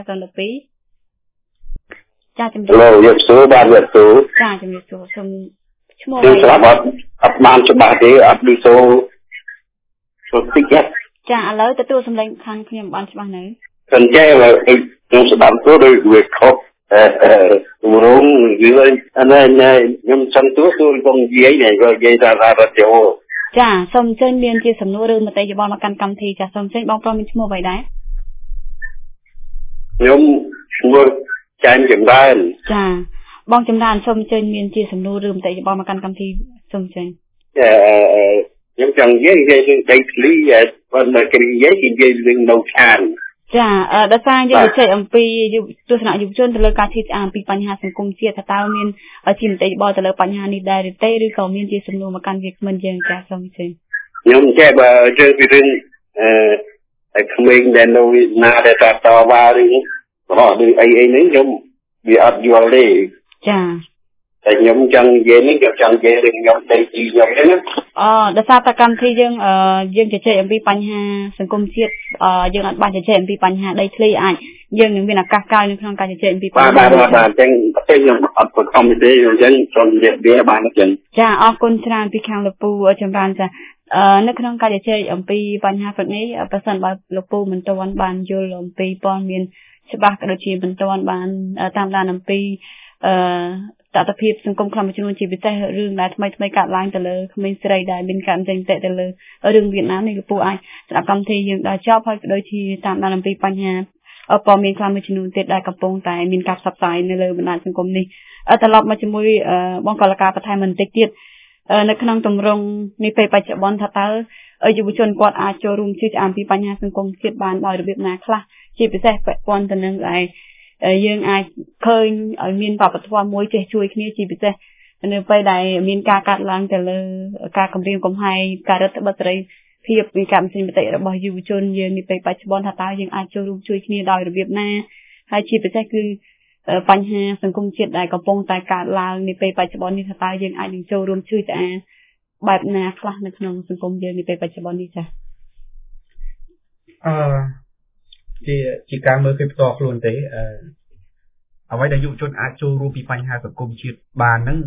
ចាជំរាបសួរបាទសួរចាជំរាបសួរសូមឈ្មោះស្រាប់អត់បានច្បាស់ទេអត់ឌីសូតិចចាឥឡូវទទួលសម្លេងខាងខ្ញុំបានច្បាស់នៅប៉ុន្តែខ្ញុំស្ដាប់ទៅដូចវាខុសរងវាអានេះខ្ញុំចង់ទៅបងនិយាយនេះក៏និយាយថារ៉ាឌីអូចាសូមអញ្ជើញមានជាសំណួរឬមតិយោបល់មកកាន់កម្មវិធីចាសូមអញ្ជើញបងប្រុសមានឈ្មោះអ្វីដែរខ្ញុំឈ្មោះចាញ់ចម្រើនចាបងចម្រើនសូមអញ្ជើញមានជាសំណួរឬមតិយោបល់មកកាន់កម្មវិធីសូមអញ្ជើញខ្ញុំចង់និយាយរឿងដីធ្លីប៉ុន្តែគេនិយាយរឿងនៅឋានចាដោយសារយើងជជែកអំពីទស្សនៈយុវជនទៅលើការជិះអានពីបញ្ហាសង្គមជាតិថាតើមានជាមតិយោបល់ទៅលើបញ្ហានេះដែរទេឬក៏មានជាសំណួរមកកាន់វាគ្មិនយើងចាសូមអញ្ជើញខ្ញុំចេះបើជើងពីរឿងក្មេងដែលនៅណាដែលតវ៉ារឿងដូចអីនេះខ្ញុំវាអត់យល់ទេចាតែខ្ញុំចង់និយាយនេះខ្ញុំចង់និយាយរឿងខ្ញុំដីទីខ្ញុំហ្នឹងដោយសារតែកម្មវិធីយើងជជែកអំពីបញ្ហាសង្គមជាតិយើងអត់បានជជែកអំពីបញ្ហាដីធ្លីអាចយើងនឹងមានឱកាសក្រោយនៅក្នុងការជជែកអំពីបញ្ហាបាទអញ្ចឹងខ្ញុំអត់ប្រកបទេអញ្ចឹងសូមនិយាយវាបានអញ្ចឹងចាអរគុណច្រើនពីខាងលោកពូចម្រើនចានៅក្នុងការជជែកអំពីបញ្ហាព្រឹកនេះប្រសិនបើលោកពូមិនទាន់បានយល់អំពីព័ត៌មានច្បាស់ក៏ដូចជាមិនទាន់បានតាមដានអំពីតថភាពសង្គមខ្លះមួយចំនួនជាពិសេសរឿងដែលថ្មីកាត់ឡើងទៅលើក្មេងស្រីដែលមានការចេញតេទៅលើរឿងវៀតណាមនេះលោកពូអាចស្ដាប់កម្មវិធីយើងដល់ចប់ហើយក៏ដូចជាតាមដានអំពីបញ្ហាព័ត៌មានខ្លះមួយចំនួនទៀតដែលកំពុងតែមានការផ្សព្វផ្សាយនៅលើបណ្ដាញសង្គមនេះត្រឡប់មកជាមួយបងកលការបន្ថែមបន្តិចទៀតនៅក្នុងទម្រង់នេះពេលបច្ចុប្បន្នថាតើយុវជនគាត់អាចចូលរួមជឿអានពីបញ្ហាសង្គមជាតិបានដោយរបៀបណាខ្លះជាពិសេសពាក់ព័ន្ធទៅនឹងយើងអាចឃើញឲ្យមានវប្បធម៌មួយចេះជួយគ្នាជាពិសេសនៅពេលដែលមានការកាត់ឡើងទៅលើការគម្រាមកំហែងការរដ្ឋបတ်សេរីភាពនៃការបញ្ចេញមតិរបស់យុវជនយើងនេះពេលបច្ចុប្បន្នថាតើយើងអាចចូលរួមជួយគ្នាដោយរបៀបណាហើយជាពិសេសគឺបញ្ហាសង្គមជាតិដែលកំពុងតែកើតឡើងនេះពេលបច្ចុប្បន្ននេះថាតើយើងអាចនឹងចូលរួមជួយស្អាតបែបណាខ្លះនៅក្នុងសង្គមយើងនេះពេលបច្ចុប្បន្ននេះចា៎ជាការមើលឃើញផ្ទាល់ខ្លួនទេអ្វីដែលយុវជនអាចចូលរួមពីបញ្ហាសង្គមជាតិបានហ្នឹង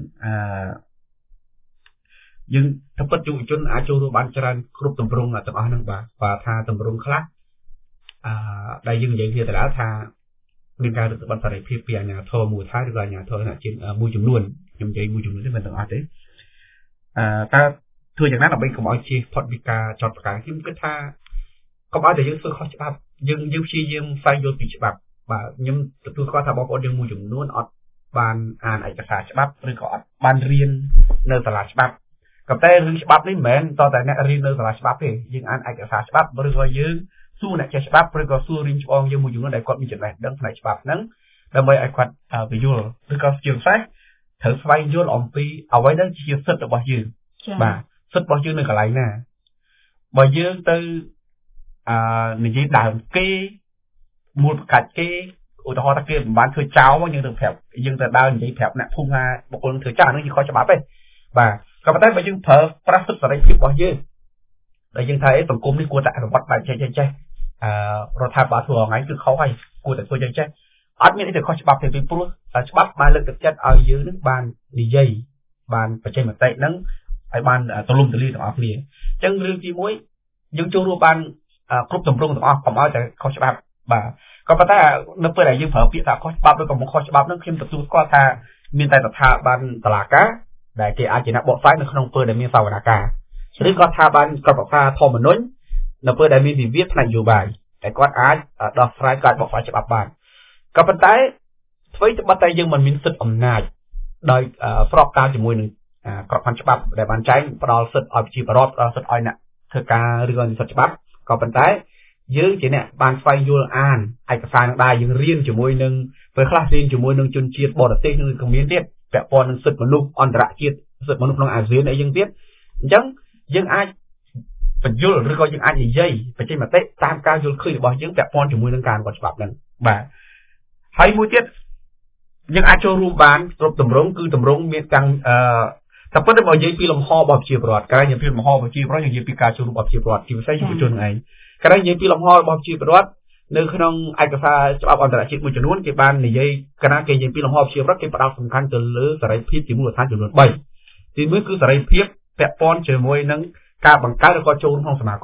យើងទៅពិតយុវជនអាចចូលរួមបានច្រើនគ្រប់ទម្រង់ទាំងអស់ហ្នឹងបាទថាទម្រង់ខ្លះដែលយើងនិយាយគ្នាទៅแล้วថាមានការរឹតបន្តឹងសេរីភាពពីអាជ្ញាធរមូលដ្ឋានឬក៏អាជ្ញាធរជាតិមួយចំនួនខ្ញុំនិយាយមួយចំនួននេះមិនទាំងអស់ទេតើធ្វើយ៉ាងណាដើម្បីកុំឲ្យជិះផុតពីការចោទប្រកាន់ខ្ញុំគិតថាកុំឲ្យតែយើងធ្វើខុសច្បាប់យើងព្យាយាមស្វែងយល់ពីច្បាប់បាទខ្ញុំទទួលស្គាល់ថាបងប្អូនយើងមួយចំនួនអត់បានអានឯកសារច្បាប់ឬក៏អត់បានរៀននៅសាលាច្បាប់ក៏តែរឿងច្បាប់នេះមិនមែនតតែអ្នករៀននៅសាលាច្បាប់ទេយើងអានឯកសារច្បាប់ឬក៏យើងសួរអ្នកចេះច្បាប់ឬក៏សួររៀនច្បងយើងមួយចំនួនដែលគាត់មានចំណេះដឹងផ្នែកច្បាប់ហ្នឹងដើម្បីឲ្យគាត់ពន្យល់ឬក៏ជាពិសេសត្រូវស្វែងយល់អំពីអ្វីដែលជាសិទ្ធិរបស់យើងបាទសិទ្ធិរបស់យើងនៅកន្លែងណាបើយើងទៅនិយាយដើមគេមូលប្រកាសគេឧទាហរណ៍ថាគេមិនបានធ្វើចោលយើងទៅប្រាប់យើងទៅដើរនិយាយប្រាប់អ្នកភូមិថាបុគ្គលនឹងធ្វើចោលហ្នឹងជាខុសច្បាប់ទេបាទក៏ប៉ុន្តែបើយើងប្រើប្រាស់សិទ្ធិសេរីភាពរបស់យើងដែលយើងថាសង្គមនេះគួរតែអនុវត្តបែបចេះរដ្ឋាភិបាលធ្វើអង្កេតគឺខុសហើយគួរតែធ្វើចេះអត់មានអីទៅខុសច្បាប់ទេពីព្រោះច្បាប់បានលើកទឹកចិត្តឲ្យយើងនឹងបាននិយាយបានបញ្ចេញមតិហ្នឹងឲ្យបានទូលំទូលាយទាំងអស់គ្នាអញ្ចឹងរឿងទី1យើងចូលរួមបានគ្រប់ទម្រង់ទាំងអស់កុំឲ្យតែខុសច្បាប់បាទក៏ប៉ុន្តែនៅពេលដែលយើងប្រើពាក្យថាខុសច្បាប់ឬក៏មិនខុសច្បាប់ហ្នឹងខ្ញុំទទួលស្គាល់ថាមានតែស្ថាប័នតុលាការដែលគេអាចជាអ្នកបកស្រាយនៅក្នុងពេលដែលមានសវនកម្មឬក៏ស្ថាប័នក្រមការធម្មនុញ្ញនៅពេលដែលមានវិវាទផ្នែកនយោបាយតែគាត់អាចដោះស្រាយការបកស្រាយច្បាប់បានក៏ប៉ុន្តែអ្វីត្បិតតែយើងមិនមានសិទ្ធិអំណាចដោយស្របតាមជាមួយនឹងក្របខ័ណ្ឌច្បាប់ដែលបានចែងផ្ដល់សិទ្ធិឲ្យប្រជាពលរដ្ឋផ្ដល់សិទ្ធិឲ្យអ្នកធ្វើការឬក៏និស្សិតច្បាប់ក៏ប៉ុន្តែយើងជាអ្នកបានស្វែងយល់អានឯកសារនឹងដែរយើងរៀនជាមួយនឹងពេលខ្លះរៀនជាមួយនឹងជនជាតិបរទេសនឹងក៏មានទៀតពាក់ព័ន្ធនឹងសិទ្ធិមនុស្សអន្តរជាតិសិទ្ធិមនុស្សក្នុងអាស៊ានអីយ៉ាងទៀតអញ្ចឹងយើងអាចបញ្យល់ឬក៏យើងអាចនិយាយបញ្ចេញមតិតាមការយល់ឃើញរបស់យើងពាក់ព័ន្ធជាមួយនឹងការអនុវត្តច្បាប់ហ្នឹងបាទហើយមួយទៀតយើងអាចចូលរួមបានគ្រប់ទម្រង់គឺទម្រង់មានទាំងតែប៉ុន្តែបើនិយាយពីលំហរបស់ប្រជាពលរដ្ឋក្រៅនិយាយពីលំហរបស់ប្រជាពលរដ្ឋយើងនិយាយពីការចូលរួមរបស់ប្រជាពលរដ្ឋជាពិសេសយុវជនឯងក្រៅនិយាយពីលំហរបស់ប្រជាពលរដ្ឋនៅក្នុងឯកសារច្បាប់អន្តរជាតិមួយចំនួនគេបាននិយាយកណាគេនិយាយពីលំហប្រជាពលរដ្ឋគេផ្ដោតសំខាន់ទៅលើសេរីភាពជាមូលដ្ឋានចំនួន3ទី1គឺសេរីភាពពាក់ព័ន្ធជាមួយនឹងការបង្កើតឬក៏ចូលរួមក្នុងសមាគម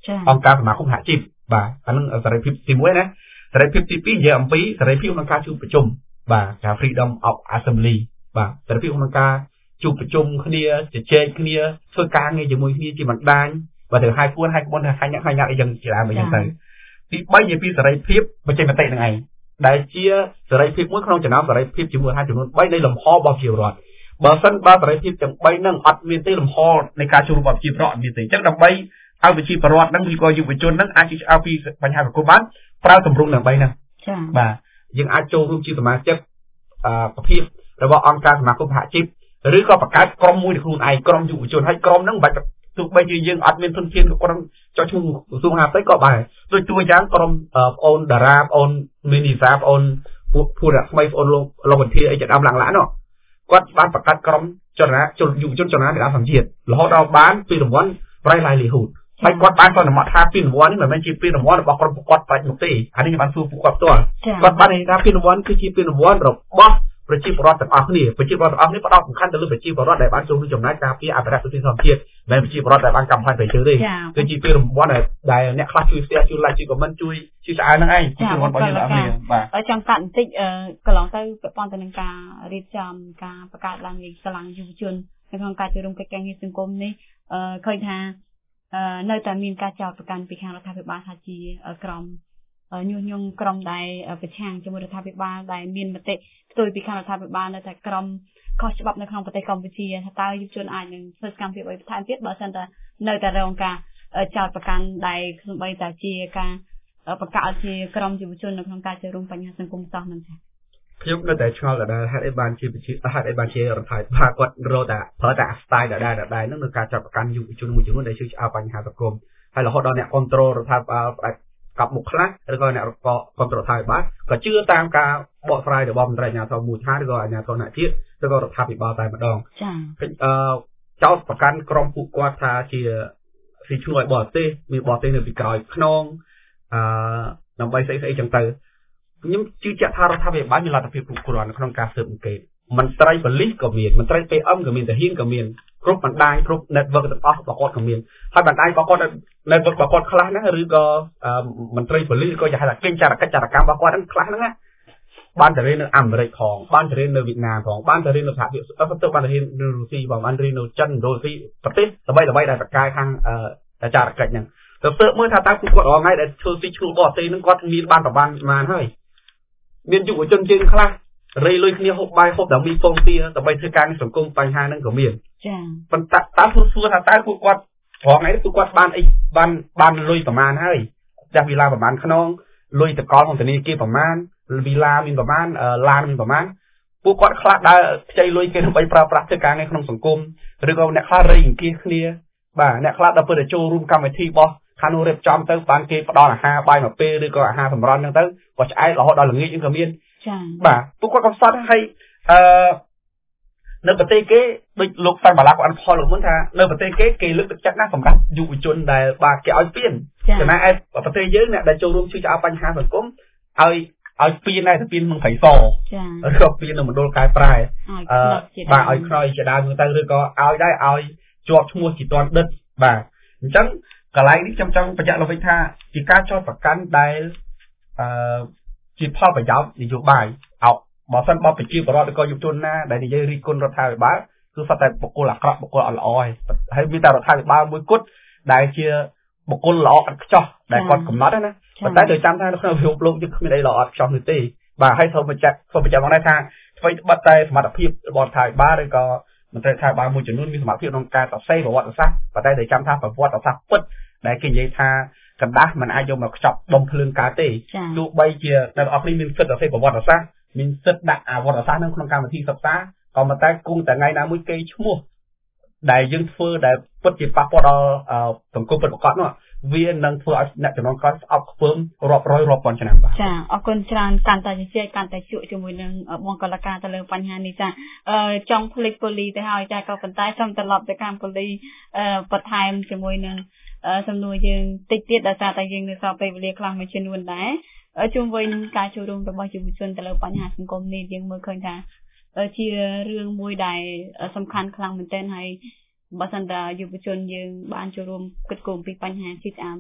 អង្គការសមាគមសហជីពបាទអានឹងសេរីភាពទី1ណាសេរីភាពទី2និយាយអំពីសេរីភាពក្នុងការជួបប្រជុំបាទការ freedom of assembly បាទសេរីភាពក្នុងការជួបប្រជុំគ្នាជជែកគ្នាធ្វើការងារជាមួយគ្នាជាបណ្ដាញបាទទៅឲ្យពួនឲ្យក្បួនឲ្យញ៉ាក់អីយ៉ាងជាដើមអីយ៉ាងទៅទី3និយាយពីសេរីភាពបញ្ចេញមតិនឹងឯងដែលជាសេរីភាពមួយក្នុងចំណោមសេរីភាពជាមួយហើយចំនួន3នៃលំហរបស់ប្រជាពលរដ្ឋបើសិនបើសេរីភាពទាំង3ហ្នឹងអត់មានទេលំហនៃការចូលរួមរបស់ប្រជាពលរដ្ឋអត់មានទេអញ្ចឹងដើម្បីឲ្យប្រជាពលរដ្ឋហ្នឹងឬក៏យុវជនហ្នឹងអាចជួយឲ្យពីបញ្ហាសង្គមបានប្រើទម្រង់ទាំង3ហ្នឹងចា៎បាទយើងអាចចូលរួមជាសមាជិកប្រភេទរបស់អង្គការសមាគមសហជីពឬក៏បង្កើតក្រុមមួយខ្លួនឯងក្រុមយុវជនហើយក្រុមហ្នឹងមិនបាច់ទោះបីជាយើងអត់មានធនធានគាត់ចោះឈ្មោះក្រសួងមហាផ្ទៃក៏បានដូចតួយ៉ាងក្រុមបងអូនតារាបងអូនមីនីសាបងអូនភូរៈថ្មីបងអូនលោកវិធាអីជាដើមឡើងឡាននោះគាត់បានបង្កើតក្រុមចលនាយុវជនចលនានៃសង្គមជាតិរហូតដល់បានពីរង្វាន់ Bright Livelihood ហើយគាត់បានសន្មតថាពីរង្វាន់នេះមិនមែនជាពីរង្វាន់របស់ក្រុមគាត់ប្រាច់នោះទេអានេះខ្ញុំបានសួរពួកគាត់ផ្ទាល់គាត់បាននិយាយថាពីរង្វាន់គឺជាពីរង្វាន់របស់ប្រជាពលរដ្ឋទាំងអស់គ្នាប្រជាពលរដ្ឋទាំងអស់នេះផ្ដោតសំខាន់ទៅលើប្រជាពលរដ្ឋដែលបានចូលរួមចំណែកការពារអភិរក្សធនធានធម្មជាតិមិនមែនប្រជាពលរដ្ឋដែលបានកម្មផលប្រយោជន៍ទេគឺជាពីរង្វាន់ដែលអ្នកខ្លះជួយ share ជួយ like ជួយ comment ជួយឆ្អើហ្នឹងឯងជារង្វាន់របស់យើងទាំងអស់គ្នាបាទចង់កាត់បន្តិចកន្លងទៅពាក់ព័ន្ធទៅនឹងការរៀបចំការបង្កើតឡើងនៃកម្លាំងយុវជននៅក្នុងការចូលរួមកិច្ចការងារសង្គមនេះឃើញថានៅតែមានការចោទប្រកាន់ពីខាងរដ្ឋាភិបាលថាជាក្រុមញុះញង់ក្រុមដែលប្រឆាំងជាមួយរដ្ឋាភិបាលដែលមានមតិផ្ទុយពីខាងរដ្ឋាភិបាលនៅតែក្រុមខុសច្បាប់នៅក្នុងប្រទេសកម្ពុជាថាតើយុវជនអាចនឹងធ្វើសកម្មភាពអ្វីបន្ថែមទៀតបើសិនតែនៅតែរងការចោទប្រកាន់ដែលសូម្បីតែជាការបង្កើតជាក្រុមយុវជននៅក្នុងការចូលរួមបញ្ហាសង្គមសោះនឹងចា៎ខ្ញុំនៅតែឆ្ងល់ដដែលហេតុអីបានជាហេតុអីបានជារដ្ឋាភិបាលគាត់រកតែប្រើតែ style ដដែលហ្នឹងនៅការចោទប្រកាន់យុវជនមួយចំនួនដែលជួយឆ្អើបញ្ហាសង្គមហើយរហូតដល់អ្នកគ្រប់គ្រងរដ្ឋាភិបាលផ្ដាច់កប់មុខខ្លះឬក៏អ្នកគ្រប់គ្រងរដ្ឋាភិបាលក៏ជឿតាមការបកស្រាយរបស់មន្ត្រីអាជ្ញាធរមូលដ្ឋានឬក៏អាជ្ញាធរណជាតិឬក៏រដ្ឋាភិបាលតែម្ដងចា៎ចោទប្រកាន់ក្រុមពួកគាត់ថាជាស៊ីឈ្នួលឲ្យបរទេសមានបរទេសនៅពីក្រោយខ្នងដើម្បីស្អីចឹងទៅខ្ញុំជឿជាក់ថារដ្ឋាភិបាលមានលទ្ធភាពគ្រប់គ្រាន់នៅក្នុងការស៊ើបអង្កេតមន្ត្រីប៉ូលីសក៏មានមន្ត្រី PM ក៏មានទាហានក៏មានគ្រប់បណ្ដាញគ្រប់ network ទាំងអស់របស់គាត់ក៏មានហើយបណ្ដាញរបស់គាត់ network របស់គាត់ខ្លះណាឬក៏មន្ត្រីប៉ូលីសក៏យ៉ាងថាកិច្ចការកិច្ចការកម្មរបស់គាត់ហ្នឹងខ្លះហ្នឹងណាបានទៅរៀននៅអាមេរិកផងបានទៅរៀននៅវៀតណាមផងបានទៅរៀននៅសហភាពទៅបានទៅរៀននៅរុស្ស៊ីផងបានរៀននៅចិនឥណ្ឌូនេស៊ីប្រទេសដើម្បីដែលប្រកាយខាងអាចារ្យកិច្ចហ្នឹងទៅស៊ើបមើលថាតើពួកគាត់រងថ្ងៃដែលធ្វើស៊ីឈ្នួលបរទេសហ្នឹងគាត់មានបានប្រមាណហើយមានយុវជនជាងខ្លះរៃលុយគ្នាហូបបាយហូបតែមីពងទាដើម្បីធ្វើការសង្គមបញ្ហាហ្នឹងក៏មានចា៎ប៉ុន្តែតើសួរថាតើពួកគាត់រងថ្ងៃនេះពួកគាត់បានអីបានលុយប្រមាណហើយចាស់វិឡាប្រមាណខ្នងលុយតកលក្នុងធនាគារប្រមាណវិឡាមានប្រមាណឡានមានប្រមាណពួកគាត់ខ្លះដើរខ្ចីលុយគេដើម្បីប្រើប្រាស់ធ្វើការងារក្នុងសង្គមឬក៏អ្នកខ្លះរៃអង្គាសគ្នាបាទអ្នកខ្លះដល់ពេលទៅចូលរួមកម្មវិធីរបស់ខាងនោះរៀបចំទៅបានគេផ្ដល់អាហារបាយមួយពេលឬក៏អាហារសម្រន់ហ្នឹងទៅក៏ឆ្អែតរហូតដល់ល្ងាចហ្នឹងក៏មានចា៎បាទពួកគាត់ក៏ផ្សត់ហើយនៅប្រទេសគេដូចលោកសាំបាឡាគាត់អនុផលលោកមុនថានៅប្រទេសគេលើកទឹកចិត្តណាស់សម្រាប់យុវជនដែលបាទគេឲ្យពៀនចំណែកឯប្រទេសយើងអ្នកដែលចូលរួមជួយឆ្អើបញ្ហាសង្គមឲ្យពៀនដែរទៅពៀនក្នុងព្រៃសចា៎ឬក៏ពៀននៅមណ្ឌលកែប្រែបាទឲ្យខ្នើយជាដើមទៅឬក៏ឲ្យដែរឲ្យជាប់ឈ្មោះជាតន់ដិតបាទអញ្ចឹងកន្លែងនេះខ្ញុំចង់បញ្ជាក់លោកវិញថាជាការចោទប្រកាន់ដែលជាផលប្រយោជន៍នយោបាយបើសិនបបប្រជាពលរដ្ឋឬក៏យុវជនណាដែលនិយាយរិះគន់រដ្ឋាភិបាលគឺសុទ្ធតែបុគ្គលអាក្រក់បុគ្គលអត់ល្អហើយមានតែរដ្ឋាភិបាលមួយគត់ដែលជាបុគ្គលល្អអត់ខ្ចោះដែលគាត់កំណត់ណាប៉ុន្តែត្រូវចាំថានៅក្នុងពិភពលោកយើងគ្មានអីល្អអត់ខ្ចោះនោះទេបាទហើយសូមបញ្ជាក់មកដែរថាអ្វីត្បិតតែសមត្ថភាពរបស់រដ្ឋាភិបាលឬក៏មន្ត្រីរដ្ឋាភិបាលមួយចំនួនមានសមត្ថភាពក្នុងការសរសេរប្រវត្តិសាស្ត្រប៉ុន្តែត្រូវចាំថាប្រវត្តិសាស្ត្រពិតដែលគេនិយាយថាកណ្ដាស់มันអាចយកមកខ្ចប់ដុំភ្លើងកើតទេទោះបីជាអ្នកនរអគ្នាមានសិទ្ធិសរសេរប្រវត្តិសាស្ត្រមានសិទ្ធិដាក់អាវត្តសាស្ត្រក្នុងកម្មវិធីសិក្សាក៏ប៉ុន្តែគង់តែថ្ងៃណាមួយគេឈ្មោះដែលយើងធ្វើដែលពិតជាប៉ះពាល់ដល់សង្គមពិតប្រាកដនោះវានឹងធ្វើឲ្យអ្នកចំនួនក្រោយស្អប់ខ្ពើមរាប់រយរាប់ពាន់ឆ្នាំបាទចាអរគុណច្រើនកាន់តែជជែកកាន់តែជក់ជាមួយនឹងបងកលការទៅលើបញ្ហានេះចាចង់ភ្លេចពូលីទៅហើយចាក៏ប៉ុន្តែសូមត្រឡប់ទៅកម្មពូលីបន្ថែមជាមួយនឹងសំណួរយើងតិចទៀតដោយសារតែយើងនៅសល់ពេលវេលាខ្លះមួយចំនួនដែរជុំវិញការចូលរួមរបស់យុវជនទៅលើបញ្ហាសង្គមនេះយើងមើលឃើញថាជារឿងមួយដែលសំខាន់ខ្លាំងមែនទែនហើយបើសិនតែយុវជនយើងបានចូលរួមគិតគូរពីបញ្ហាជាស្អាត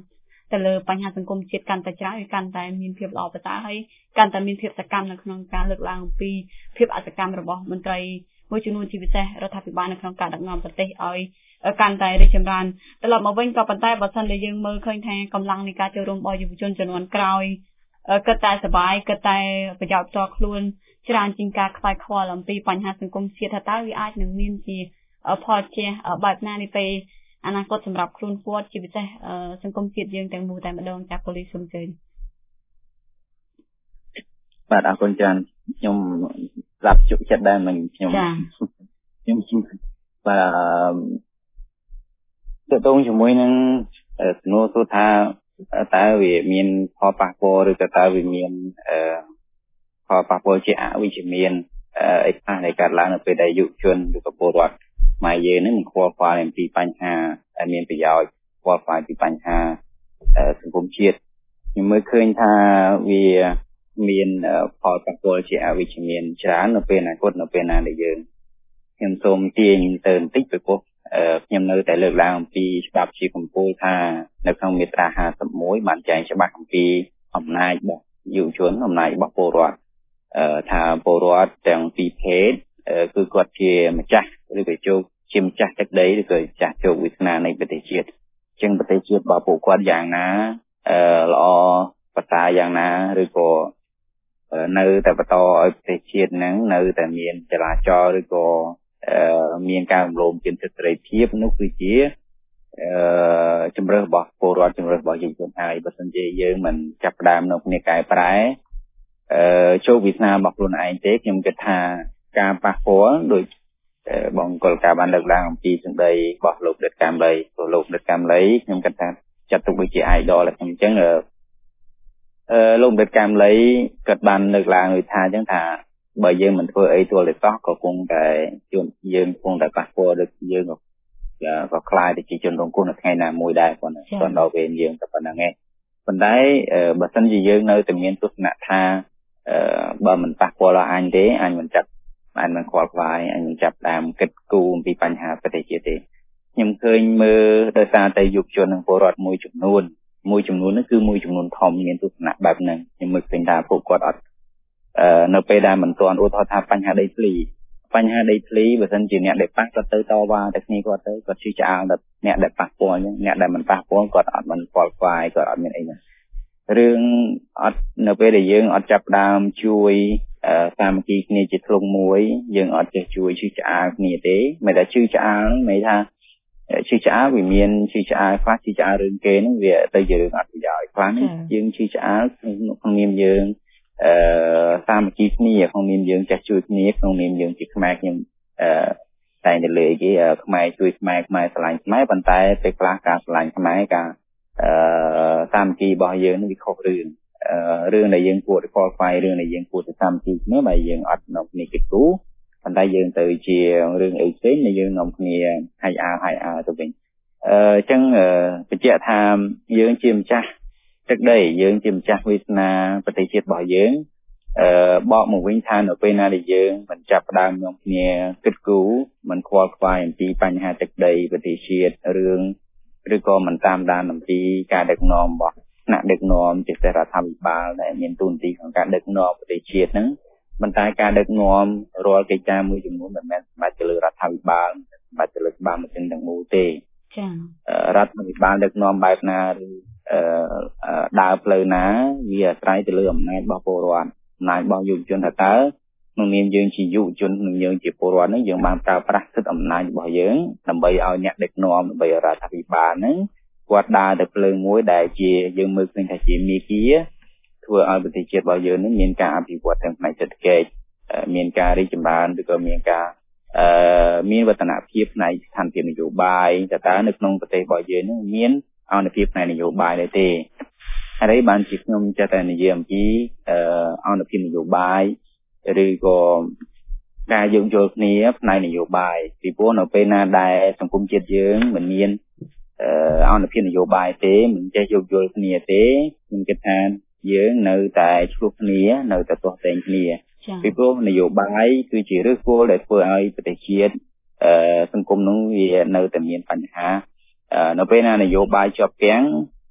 ទៅលើបញ្ហាសង្គមជាតិកាន់តែច្រើនកាន់តែមានភាពល្អប្រសើរហើយកាន់តែមានភាពសកម្មនៅក្នុងការលើកឡើងអំពីភាពអសកម្មរបស់មន្ត្រីមួយចំនួនជាពិសេសរដ្ឋាភិបាលនៅក្នុងការដឹកនាំប្រទេសឲ្យកាន់តែរីកចម្រើនត្រឡប់មកវិញក៏ប៉ុន្តែបើសិនជាយើងមើលឃើញថាកម្លាំងនៃការចូលរួមរបស់យុវជនចំនួនក្រោយគិតតែសប្បាយគិតតែប្រយោជន៍ផ្ទាល់ខ្លួនច្រើនជាងការខ្វាយខ្វល់អំពីបញ្ហាសង្គមជាតិថាតើវាអាចនឹងមានជាផលជះបែបណានេះពេលអនាគតសម្រាប់ខ្លួនគាត់ជាពិសេសសង្គមជាតិយើងទាំងមូលតែម្ដងចាប៉ូលីសសូមអញ្ជើញបាទអរគុណច្រើនខ្ញុំស្ដាប់ជក់ចិត្តដែរមិនខ្ញុំបាទតើតើជាមួយនឹងសំណួរសួរថាតើវាមានផលប៉ះពាល់ឬក៏តើវាមានផលប៉ះពាល់ជាអវិជ្ជមានអីខ្លះដែលកើតឡើងនៅពេលដែលយុវជនឬក៏ពលរដ្ឋខ្មែរយើងនឹងខ្វល់ខ្វាយអំពីបញ្ហាដែលមានប្រយោជន៍ខ្វល់ខ្វាយពីបញ្ហាសង្គមជាតិខ្ញុំមើលឃើញថាវាមានផលប៉ះពាល់ជាអវិជ្ជមានច្រើននៅពេលអនាគតនៅពេលណាដែលយើងខ្ញុំសូមទាញទៅបន្តិចពីព្រោះខ្ញុំនៅតែលើកឡើងអំពីច្បាប់ជាកម្ពុជាថានៅក្នុងមាត្រា51បានចែងច្បាស់អំពីអំណាចរបស់យុវជនអំណាចរបស់ពលរដ្ឋថាពលរដ្ឋទាំងពីរភេទគឺគាត់ជាម្ចាស់ឬក៏ជោគជាម្ចាស់ទឹកដីឬក៏ចាស់ជោគវាសនានៃប្រទេសជាតិអញ្ចឹងប្រទេសជាតិរបស់ពួកគាត់យ៉ាងណាល្អប្រសើរយ៉ាងណាឬក៏នៅតែបន្តឲ្យប្រទេសជាតិហ្នឹងនៅតែមានចរាចរណ៍ឬក៏មានការរំលោភសិទ្ធិសេរីភាពនោះគឺជាជំរើសរបស់ពលរដ្ឋជំរើសរបស់យុវជនហើយបើមិនជាយើងមិនចាប់ផ្ដើមនៅគ្នាកែប្រែជោគវាសនារបស់ខ្លួនឯងទេខ្ញុំគិតថាការប៉ះពាល់ដោយបងកុលការបានលើកឡើងអំពីសម្ដីរបស់លោកដិតកាមលីលោកដិតកាមលីខ្ញុំគិតថាចាត់ទុកវាជា idol តែខ្ញុំអញ្ចឹងលោកដិតកាមលីគាត់បានលើកឡើងថាអញ្ចឹងថាបើយើងមិនធ្វើអីទាល់តែសោះក៏គង់តែយើងគង់តែប៉ះពាល់ដូចយើងក៏ខ្លាយទៅជាជនរងគ្រោះនៅថ្ងៃណាមួយដែរគាត់ដល់ពេលយើងតែប៉ុណ្្នឹងឯងប៉ុន្តែបើសិនជាយើងនៅតែមានទស្សនៈថាបើមិនប៉ះពាល់ដល់អញទេអញមិនចាប់អញមិនខ្វល់ខ្វាយអញមិនចាប់ដើមគិតគូរអំពីបញ្ហាប្រទេសជាតិទេខ្ញុំឃើញមើលដោយសារតែយុវជននិងពលរដ្ឋមួយចំនួននោះគឺមួយចំនួនធំមានទស្សនៈបែបហ្នឹងខ្ញុំមើលឃើញថាពួកគាត់អត់នៅពេលដែលមិនទាន់ឧទាហរណ៍ថាបញ្ហាដីធ្លីបើសិនជាអ្នកដែលប៉ះគាត់ទៅតវ៉ាតែគ្នាគាត់ទៅគាត់ជឿឆ្អាលដល់អ្នកដែលប៉ះពាល់អញ្ចឹងអ្នកដែលមិនប៉ះពាល់គាត់អត់មិនខ្វល់ខ្វាយគាត់អត់មានអីណារឿងអត់នៅពេលដែលយើងអត់ចាប់ដើមជួយសាមគ្គីគ្នាជាធ្លុងមួយយើងអត់ចេះជួយជឿឆ្អាលគ្នាទេមិនតែជឿឆ្អាលមិនថាជឿឆ្អាលវាមានជឿឆ្អាលខ្លះជឿឆ្អាលរឿងគេហ្នឹងវាទៅជារឿងអត់ប្រយោជន៍ខ្លះនេះយើងជឿឆ្អាលក្នុងនាមយើងសាមគ្គីគ្នាក្នុងនាមយើងចេះជួយគ្នាក្នុងនាមយើងជាខ្មែរខ្ញុំតែងតែលើកគេខ្មែរជួយខ្មែរស្រឡាញ់ខ្មែរប៉ុន្តែពេលខ្លះការស្រឡាញ់ខ្មែរការសាមគ្គីរបស់យើងនេះវាខុសរឿងដែលយើងគួរតែខ្វល់ខ្វាយរឿងដែលយើងគួរតែសាមគ្គីគ្នាបើយើងអត់នាំគ្នាគិតគូរប៉ុន្តែយើងទៅជារឿងអីផ្សេងដែលយើងនាំគ្នាហាយអើទៅវិញអញ្ចឹងបញ្ជាក់ថាយើងជាម្ចាស់ទឹកដីយើងជាម្ចាស់វាសនាប្រទេសជាតិរបស់យើងបកមកវិញថានៅពេលណាដែលយើងមិនចាប់ផ្ដើមនាំគ្នាគិតគូរមិនខ្វល់ខ្វាយអំពីបញ្ហាទឹកដីប្រទេសជាតិរឿងឬក៏មិនតាមដានអំពីការដឹកនាំរបស់ថ្នាក់ដឹកនាំជាពិសេសរដ្ឋាភិបាលដែលមានទូនទីក្នុងការដឹកនាំប្រទេសជាតិហ្នឹងប៉ុន្តែការដឹកនាំរាល់កិច្ចការមួយចំនួនមិនមែនសម្រាប់ទៅលើរដ្ឋាភិបាលសម្រាប់ទៅលើច្បាប់មួយទាំងមូលទេចា៎រដ្ឋាភិបាលដឹកនាំបែបណាឬដើរផ្លូវណាវាអាស្រ័យទៅលើអំណាចរបស់ពលរដ្ឋអំណាចរបស់យុវជនថាតើក្នុងនាមយើងជាយុវជននិងយើងជាពលរដ្ឋហ្នឹងយើងបានប្រើប្រាស់សិទ្ធិអំណាចរបស់យើងដើម្បីឲ្យអ្នកដឹកនាំដើម្បីរដ្ឋាភិបាលហ្នឹងគាត់ដើរទៅផ្លូវមួយដែលជាយើងមើលឃើញថាជាមាគ៌ាធ្វើឲ្យប្រទេសជាតិរបស់យើងនេះមានការអភិវឌ្ឍទាំងផ្នែកសេដ្ឋកិច្ចមានការរីកចម្រើនឬក៏មានការមានវឌ្ឍនភាពផ្នែកស្ថានភាពនយោបាយតើនៅក្នុងប្រទេសរបស់យើងនេះមានអនុភាពផ្នែកនយោបាយទេហើយបានជាខ្ញុំចេះតែនិយាយអំពីអនុភាពនយោបាយឬក៏ការយោគយល់គ្នាផ្នែកនយោបាយពីព្រោះនៅពេលណាដែលសង្គមជាតិយើងមិនមានអនុភាពនយោបាយទេមិនចេះយោគយល់គ្នាទេខ្ញុំគិតថាយើងនៅតែឆ្លោះគ្នានៅតែទាស់ទែងគ្នាពីព្រោះនយោបាយគឺជាឫសគល់ដែលធ្វើឲ្យប្រទេសជាតិសង្គមនោះវានៅតែមានបញ្ហានៅពេលណានយោបាយជាប់ពាំង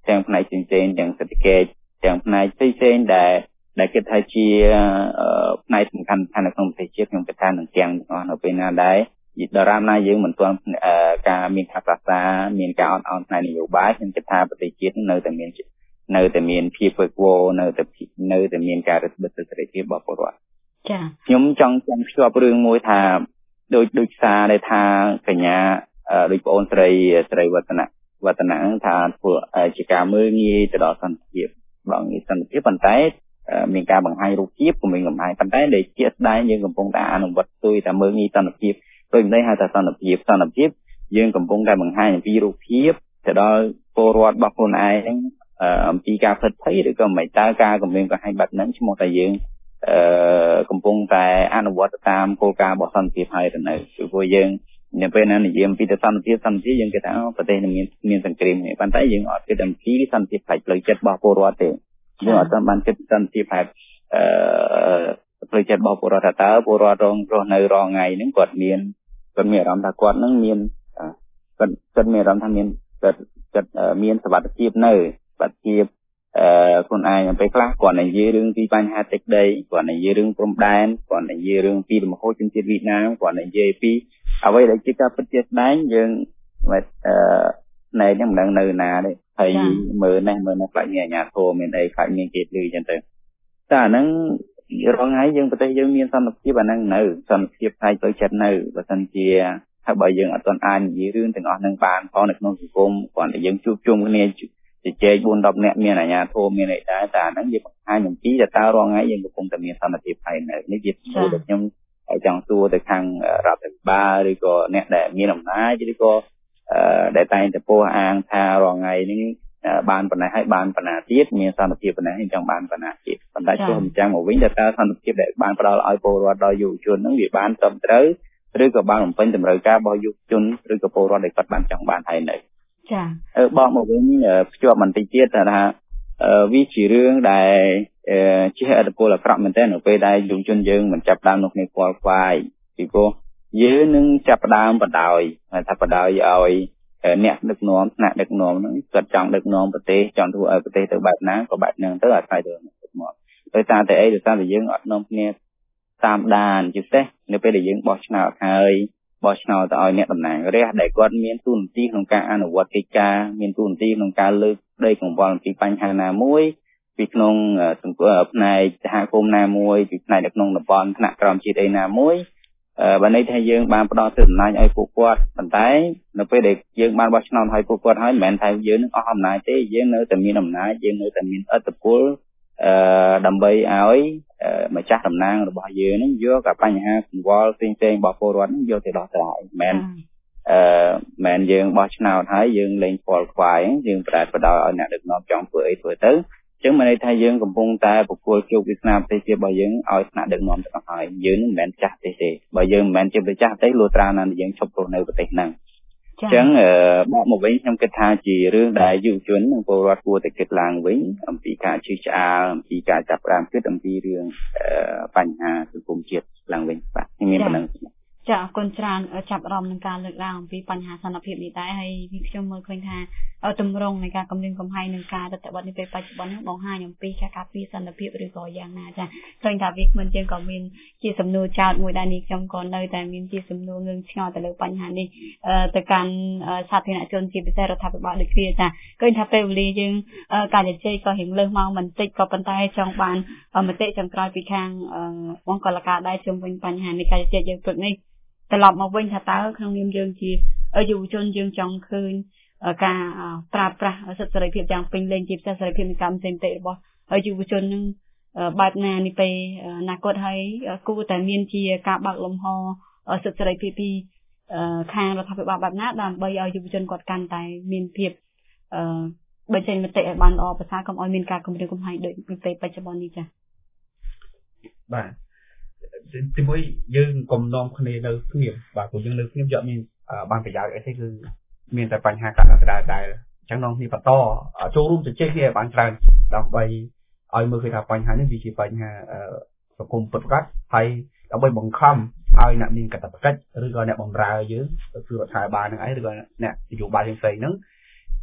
ទាំងផ្នែកផ្សេងៗទាំងសេដ្ឋកិច្ចទាំងផ្នែកផ្សេងៗដែលគិតថាជាផ្នែកសំខាន់នៅក្នុងប្រទេសជាតិខ្ញុំគិតថានឹងទាំងអស់នៅពេលណាដែរដរាបណាយើងមិនទាន់ការមានការប្រឹក្សាមានការអត់ឱនផ្នែកនយោបាយខ្ញុំគិតថាប្រទេសជាតិនៅតែមានភាពវឹកវរនៅតែមានការរឹតបន្តឹងសេរីភាពរបស់ពលរដ្ឋចាខ្ញុំចង់ភ្ជាប់រឿងមួយថាដូចសារដែលថាកញ្ញាដូចបងអូនស្រីវឌ្ឍនៈថាធ្វើជាការមើលងាយទៅដល់សន្តិភាពបងងាយសន្តិភាពប៉ុន្តែមានការបង្ហាញរូបភាពក៏មានកំហាញប៉ុន្តែដែលជាស្ដែងយើងកំពុងតែអនុវត្តទុយតែមើលងាយសន្តិភាពដូចនេះហៅថាសន្តិភាពយើងកំពុងតែបង្ហាញអំពីរូបភាពទៅដល់ពលរដ្ឋរបស់ខ្លួនឯងអំពីការផ្លិតភ័យឬក៏មិនតើការគម្រាមកំហែងបែបហ្នឹងឈ្មោះតែយើងកំពុងតែអនុវត្តតាមគោលការណ៍របស់សន្តិភាពហើយទៅនៅព្រោះយើងនៅពេលណានិយាយអំពីសន្តិភាពយើងគិតថាប្រទេសនឹងមានសង្គ្រាមនេះប៉ុន្តែយើងអត់គិតអំពីសន្តិភាពផ្នែកផ្លូវចិត្តរបស់ពលរដ្ឋទេយើងអត់បានគិតសន្តិភាពផ្នែកផ្លូវចិត្តរបស់ពលរដ្ឋថាតើពលរដ្ឋរស់នៅរងថ្ងៃហ្នឹងគាត់មានអារម្មណ៍ថាគាត់នឹងមានគាត់មានអារម្មណ៍ថាគាត់មានសុវត្ថិភាពនៅសុវត្ថិភាពខ្លួនឯងពេលខ្លះគាត់និយាយរឿងពីបញ្ហាទឹកដីគាត់និយាយរឿងព្រំដែនគាត់និយាយរឿងពីលំហូរជនជាតិវៀតណាមគាត់និយាយពីអ្វីដែលជាការពិតជាស្ដែងយើងណែហ្នឹងមិនដឹងនៅណាទេហើយមើលនេះខ្លាចមានអាជ្ញាធរមានអីខ្លាចមានគេលឺអញ្ចឹងទៅតែអាហ្នឹងរងហើយយើងប្រទេសយើងមានសន្តិភាពអាហ្នឹងនៅសន្តិភាពផ្នែកផ្លូវចិត្តនៅបើសិនជាហើយបើយើងអត់ទាន់អាចនិយាយរឿងទាំងអស់ហ្នឹងបានផងនៅក្នុងសង្គមគាត់តែយើងជួបជុំគ្នាជជែក 4-10 នាក់មានអាជ្ញាធរមានអីដែរតែអាហ្នឹងយើងបង្ហាញអំពីតើរងហើយយើងកំពុងតែមានសន្តិភាពផ្នែកនៅនេះជាសំណួរដែលខ្ញុំចង់សួរទៅខាងរដ្ឋាភិបាលឬក៏អ្នកដែលមានអំណាចឬក៏ដែលតែងតែពោលអាងថារងថ្ងៃនេះបានប៉ុណ្ណេះហើយបានប៉ុណ្ណាទៀតមានសន្តិភាពប៉ុណ្ណេះហើយចង់បានប៉ុណ្ណាទៀតប៉ុន្តែចុះអញ្ចឹងមកវិញតើសន្តិភាពដែលបានផ្ដល់ឲ្យពលរដ្ឋដល់យុវជនហ្នឹងវាបានត្រឹមត្រូវឬក៏បានបំពេញតម្រូវការរបស់យុវជនឬក៏ពលរដ្ឋដែលគាត់បានចង់បានហើយនៅចាបកមកវិញភ្ជាប់បន្តិចទៀតថាវាជារឿងដែលជាឥទ្ធិពលអាក្រក់មែនទែននៅពេលដែលយុវជនយើងមិនចាប់ដើមនៅក្នុងខ្វល់ខ្វាយពីព្រោះយើងនឹងចាប់ដើមបដ ாய் ថាបដ ாய் ឲ្យអ្នកដឹកនាំថ្នាក់ដឹកនាំហ្នឹងគាត់ចង់ដឹកនាំប្រទេសចង់ធ្វើឲ្យប្រទេសទៅបែបណាក៏បែបហ្នឹងទៅអាស្រ័យទៅមកដោយសារតែអីដោយសារតែយើងអត់នាំគ្នាតាមដានជាពិសេសនៅពេលដែលយើងបោះឆ្នោតហើយបោះឆ្នោតទៅឲ្យអ្នកតំណាងរាស្ត្រដែលគាត់មានទូនាទីក្នុងការអនុវត្តកិច្ចការមានទូនាទីក្នុងការលើកដីកង្វល់អំពីបញ្ហាណាមួយពីក្នុងផ្នែកសហគមន៍ណាមួយពីផ្នែកនៅក្នុងតំបន់ថ្នាក់ក្រោមជាតិអីណាមួយបើន័យថាយើងបានផ្ដល់សិទ្ធិអំណាចឲ្យពួកគាត់ប៉ុន្តែនៅពេលដែលយើងបានបោះឆ្នោតឲ្យពួកគាត់ហើយមិនមែនថាយើងនឹងអស់អំណាចទេយើងនៅតែមានអំណាចយើងនៅតែមានឥទ្ធិពលដើម្បីឲ្យម្ចាស់តំណាងរបស់យើងនឹងយកបញ្ហាកង្វល់ផ្សេងៗរបស់ពលរដ្ឋនឹងយកទៅដោះស្រាយមិនយើងបោះឆ្នោតហើយយើងលេងខ្វល់ខ្វាយយើងប្រែបដោយឲ្យអ្នកដឹកនាំចង់ធ្វើអីធ្វើទៅអញ្ចឹងមិនន័យថាយើងកំពុងតែប្រគល់ជោគវាសនាប្រទេសជាតិរបស់យើងឲ្យថ្នាក់ដឹកនាំទៅហើយយើងនឹងមិនមែនចាស់ប្រទេសទេបើយើងមិនមែនជាម្ចាស់ប្រទេសលុះត្រាណាយើងឈប់រស់នៅប្រទេសហ្នឹងអញ្ចឹងបកមកវិញខ្ញុំគិតថាជារឿងដែលយុវជននិងពលរដ្ឋគួរតែគិតឡើងវិញអំពីការជឿឆ្អាលអំពីការចាប់ផ្ដើមគិតអំពីរឿងបញ្ហាសង្គមជាតិឡើងវិញបាទខ្ញុំមានប៉ុណ្ណឹងចាអរគុណច្រើនចាប់អារម្មណ៍នឹងការលើកឡើងអំពីបញ្ហាសន្តិភាពនេះដែរហើយខ្ញុំមើលឃើញថាទម្រង់នៃការគម្រាមកំហែងនឹងការរដ្ឋបတ်នេះពេលបច្ចុប្បន្ននេះបង្ហាញអំពីការការពារសន្តិភាពឬក៏យ៉ាងណាចាឃើញថាវាគ្មិនយើងក៏មានជាសំណួរចោទមួយដែរនេះខ្ញុំក៏នៅតែមានជាសំណួរងឿងឆ្ងល់ទៅលើបញ្ហានេះទៅកាន់សាធារណជនជាពិសេសរដ្ឋាភិបាលដូចគ្នាចាឃើញថាពេលវេលាយើងការជជែកក៏រៀងលើសមកបន្តិចក៏ប៉ុន្តែចង់បានមតិចុងក្រោយពីខាងបងកលការដែរជុំវិញបញ្ហានេះការជជែកយើងព្រឹកនេះត្រឡប់មកវិញថាតើក្នុងនាមយើងជាយុវជនយើងចង់ឃើញការប្រើប្រាស់សិទ្ធិសេរីភាពយ៉ាងពេញលេញជាពិសេសសេរីភាពនៃកម្មសេនតិរបស់យុវជននឹងបែបណានេះពេលអនាគតហើយគួរតែមានជាការបើកលំហសិទ្ធិសេរីភាពពីខាងរដ្ឋាភិបាលបែបណាដើម្បីឲ្យយុវជនគាត់កាន់តែមានភាពបញ្ចេញមតិឲ្យបានល្អប្រសើរកុំឲ្យមានការគំរាមកំហែងដូចពេលបច្ចុប្បន្ននេះចា៎បាទទីមួយយើងកុំនាំគ្នានៅស្ងៀមបាទព្រោះយើងនៅស្ងៀមយកមានបានប្រយោជន៍អីទេគឺមានតែបញ្ហាកាត់ដដែលអញ្ចឹងនាំគ្នាបន្តចូលរួមជជែកគ្នាឲ្យបានច្រើនដើម្បីឲ្យមើលឃើញថាបញ្ហានេះវាជាបញ្ហាសង្គមពិតប្រាកដហើយដើម្បីបង្ខំឲ្យអ្នកមានកាតព្វកិច្ចឬក៏អ្នកបម្រើយើងគឺរដ្ឋាភិបាលនឹងឯងឬក៏អ្នកនយោបាយផ្សេងហ្នឹង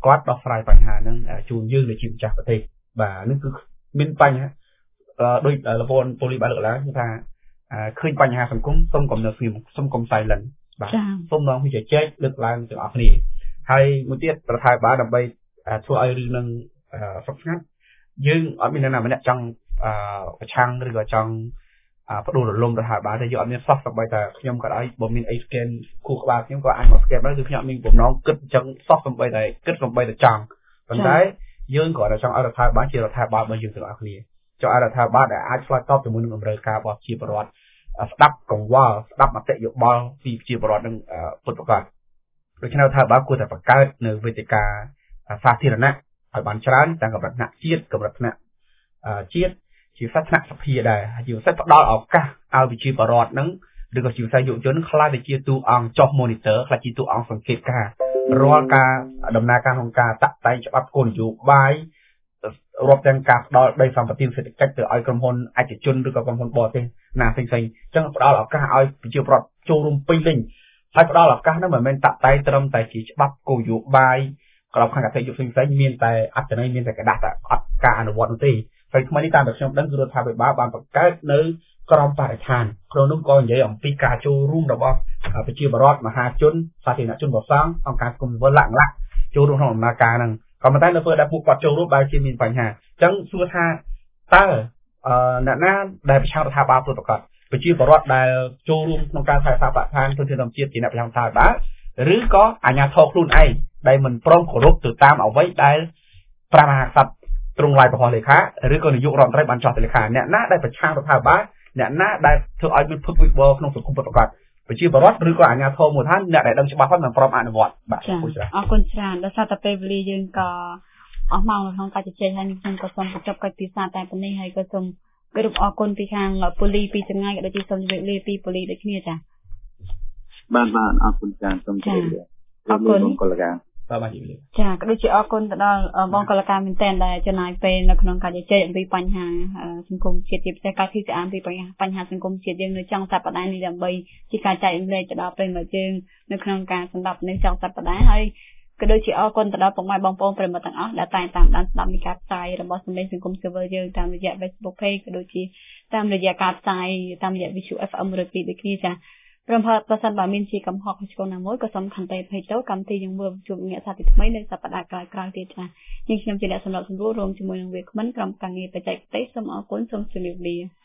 គាត់ដោះស្រាយបញ្ហាហ្នឹងជូនយើងជាម្ចាស់ប្រទេសបាទនេះគឺមានបញ្ហាដោយលពនប៉ូលីសបានលើកឡើងគឺថាឃើញបញ្ហាសង្គមសូមកុំនៅស្ងៀមសូមកុំ silent បាទសូមនងវិចែកលើកឡើងទាំងអស់គ្នាហើយមួយទៀតរដ្ឋាភិបាលដើម្បីធ្វើឲ្យរឿងនឹងសុខស្ងាត់យើងអត់មានអ្នកណាម្នាក់ចង់ប្រឆាំងឬក៏ចង់បដូររលំរដ្ឋាភិបាលតែយើងអត់មានសោះសូម្បីតែខ្ញុំក៏ឲ្យបើមានអី scan គូក្បាលខ្ញុំក៏អាចមក scan ដែរគឺខ្ញុំមានបំណងគិតអញ្ចឹងសោះសូម្បីតែគិតសូម្បីតែចង់ប៉ុន្តែយើងក៏ចង់ឲ្យរដ្ឋាភិបាលជារដ្ឋាភិបាលរបស់យើងទាំងអស់គ្នាចង់ឲ្យរដ្ឋាភិបាលដែលអាចឆ្លើយតបជាមួយនឹងតម្រូវការរបស់ប្រជាពលរដ្ឋស្ដាប់កង្វល់ស្ដាប់មតិយោបល់ពីប្រជាពលរដ្ឋនឹងពុតប្រកាសដូច្នេះរដ្ឋាភិបាលគួរតែបង្កើតនៅវេទិកាសាធារណៈឲ្យបានច្រើនទាំងកម្រិតថ្នាក់ជាតិកម្រិតថ្នាក់ជាតិជាសាថ្នាក់សភាដែរជាពិសេសផ្ដល់ឱកាសឲ្យប្រជាពលរដ្ឋនឹងឬក៏ជាពិសេសយុវជនខ្លាចទៅជាតួអង្គចុះ monitor ខ្លាចជាតួអង្គសង្កេតការរាល់ការដំណើរការក្នុងការតាក់តែងច្បាប់គោលនយោបាយរាប់ទាំងការផ្ដល់ដីសម្បត្តិសេដ្ឋកិច្ចទៅឲ្យក្រុមហ៊ុនឯកជនឬក៏ក្រុមហ៊ុនបរទេសណាផ្សេងៗអញ្ចឹងផ្ដល់ឱកាសឲ្យប្រជាពលរដ្ឋចូលរួមពេញលេញហើយផ្ដល់ឱកាសនោះមិនមែនតាក់តែងត្រឹមតែជាច្បាប់គោលនយោបាយក្របខ័ណ្ឌអតិយុផ្សេងៗមានតែអត្ថន័យមានតែกระดาษតែអត់ការអនុវត្តនោះទេហើយថ្មីនេះតាមដែលខ្ញុំដឹងគឺរដ្ឋាភិបាលបានបង្កើតនៅក្រមបរិស្ថានក្នុងនោះក៏និយាយអំពីការចូលរួមរបស់ប្រជាពលរដ្ឋមហាជនសាធារណជនប្រសង់អង្គការសង្គមស៊ីវិលឡាក់ចូលរួមក្នុងដំណើរការហ្នឹងក៏ប៉ុន្តែនៅពេលដែលពួកគាត់ចូលរួមបែរជាមានបញ្ហាអញ្ចឹងសួរថាតើអ្នកណាដែលប្រឆាំងរដ្ឋាភិបាលពិតប្រាកដប្រជាពលរដ្ឋដែលចូលរួមក្នុងការថែរក្សាបរិស្ថានធនធានធម្មជាតិជាអ្នកប្រឆាំងរដ្ឋាភិបាលឬក៏អាជ្ញាធរខ្លួនឯងដែលមិនព្រមគោរពទៅតាមអ្វីដែលព្រះមហាក្សត្រទ្រង់ឡាយប្រហោះលេខាឬក៏នាយករដ្ឋមន្ត្រីបានចោះទៅលេខាអ្នកណាដែលប្រឆាំងរដ្ឋាភិបាលអ្នកណាដែលធ្វើឲ្យមានភឹកវិបល់ក្នុងសង្គមពិតប្រាកដប្រជាពលរដ្ឋឬក៏អាជ្ញាធរមូលដ្ឋានអ្នកដែលដឹងច្បាស់ហើយមិនព្រមអនុវត្តបាទអរគុណច្រើនដោយសារតែពេលវេលាយើងក៏អស់ម៉ោងនៅក្នុងការជជែកហើយខ្ញុំក៏សូមបញ្ចប់កិច្ចពិសាតែប៉ុណ្នេះហើយក៏សូមគោរពអរគុណពីខាងប៉ូលីសពីចម្ងាយក៏ដូចជាសូមជម្រាបលាពីប៉ូលីសដូចគ្នាចា៎បានអរគុណច្រើនសូមជម្រាបលាអរគុណបងកុលកាចាក៏ដូចជាអរគុណទៅដល់បងកុលកាមែនតើដែលចំណាយពេលនៅក្នុងការជជែកអំពីបញ្ហាសង្គមជាតិជាពិសេសការទីស្អាតពីបញ្ហាសង្គមជាតិយើងនៅចុងសប្តាហ៍នេះដើម្បីជាការចែករំលែកទៅដល់ប្រិយមិត្តយើងនៅក្នុងការសម្ដាប់នៅចុងសប្តាហ៍ហើយក៏ដូចជាអរគុណទៅដល់ពុកម៉ែបងប្អូនប្រិយមិត្តទាំងអស់ដែលតែងតាមដានស្ដាប់នៃការផ្សាយរបស់សម្លេងសង្គមស៊ីវិលយើងតាមរយៈ Facebook Page ក៏ដូចជាតាមរយៈការផ្សាយតាមរយៈ Visu FM 102ដូចគ្នាចាព្រមប្រសិនបើមានជាកំហុសខុសឆ្គងណាមួយក៏សូមខន្តីអភ័យទោសកម្មវិធីយើងមើលជួបអ្នកសាស្ត្រថ្មីនៅសប្តាហ៍ក្រោយៗទៀតចា៎ខ្ញុំជាអ្នកសម្របសម្រួលរួមជាមួយនឹងវាគ្មិនក្រុមការងារបច្ចេកទេសសូមអរគុណសូមជម្រាបលា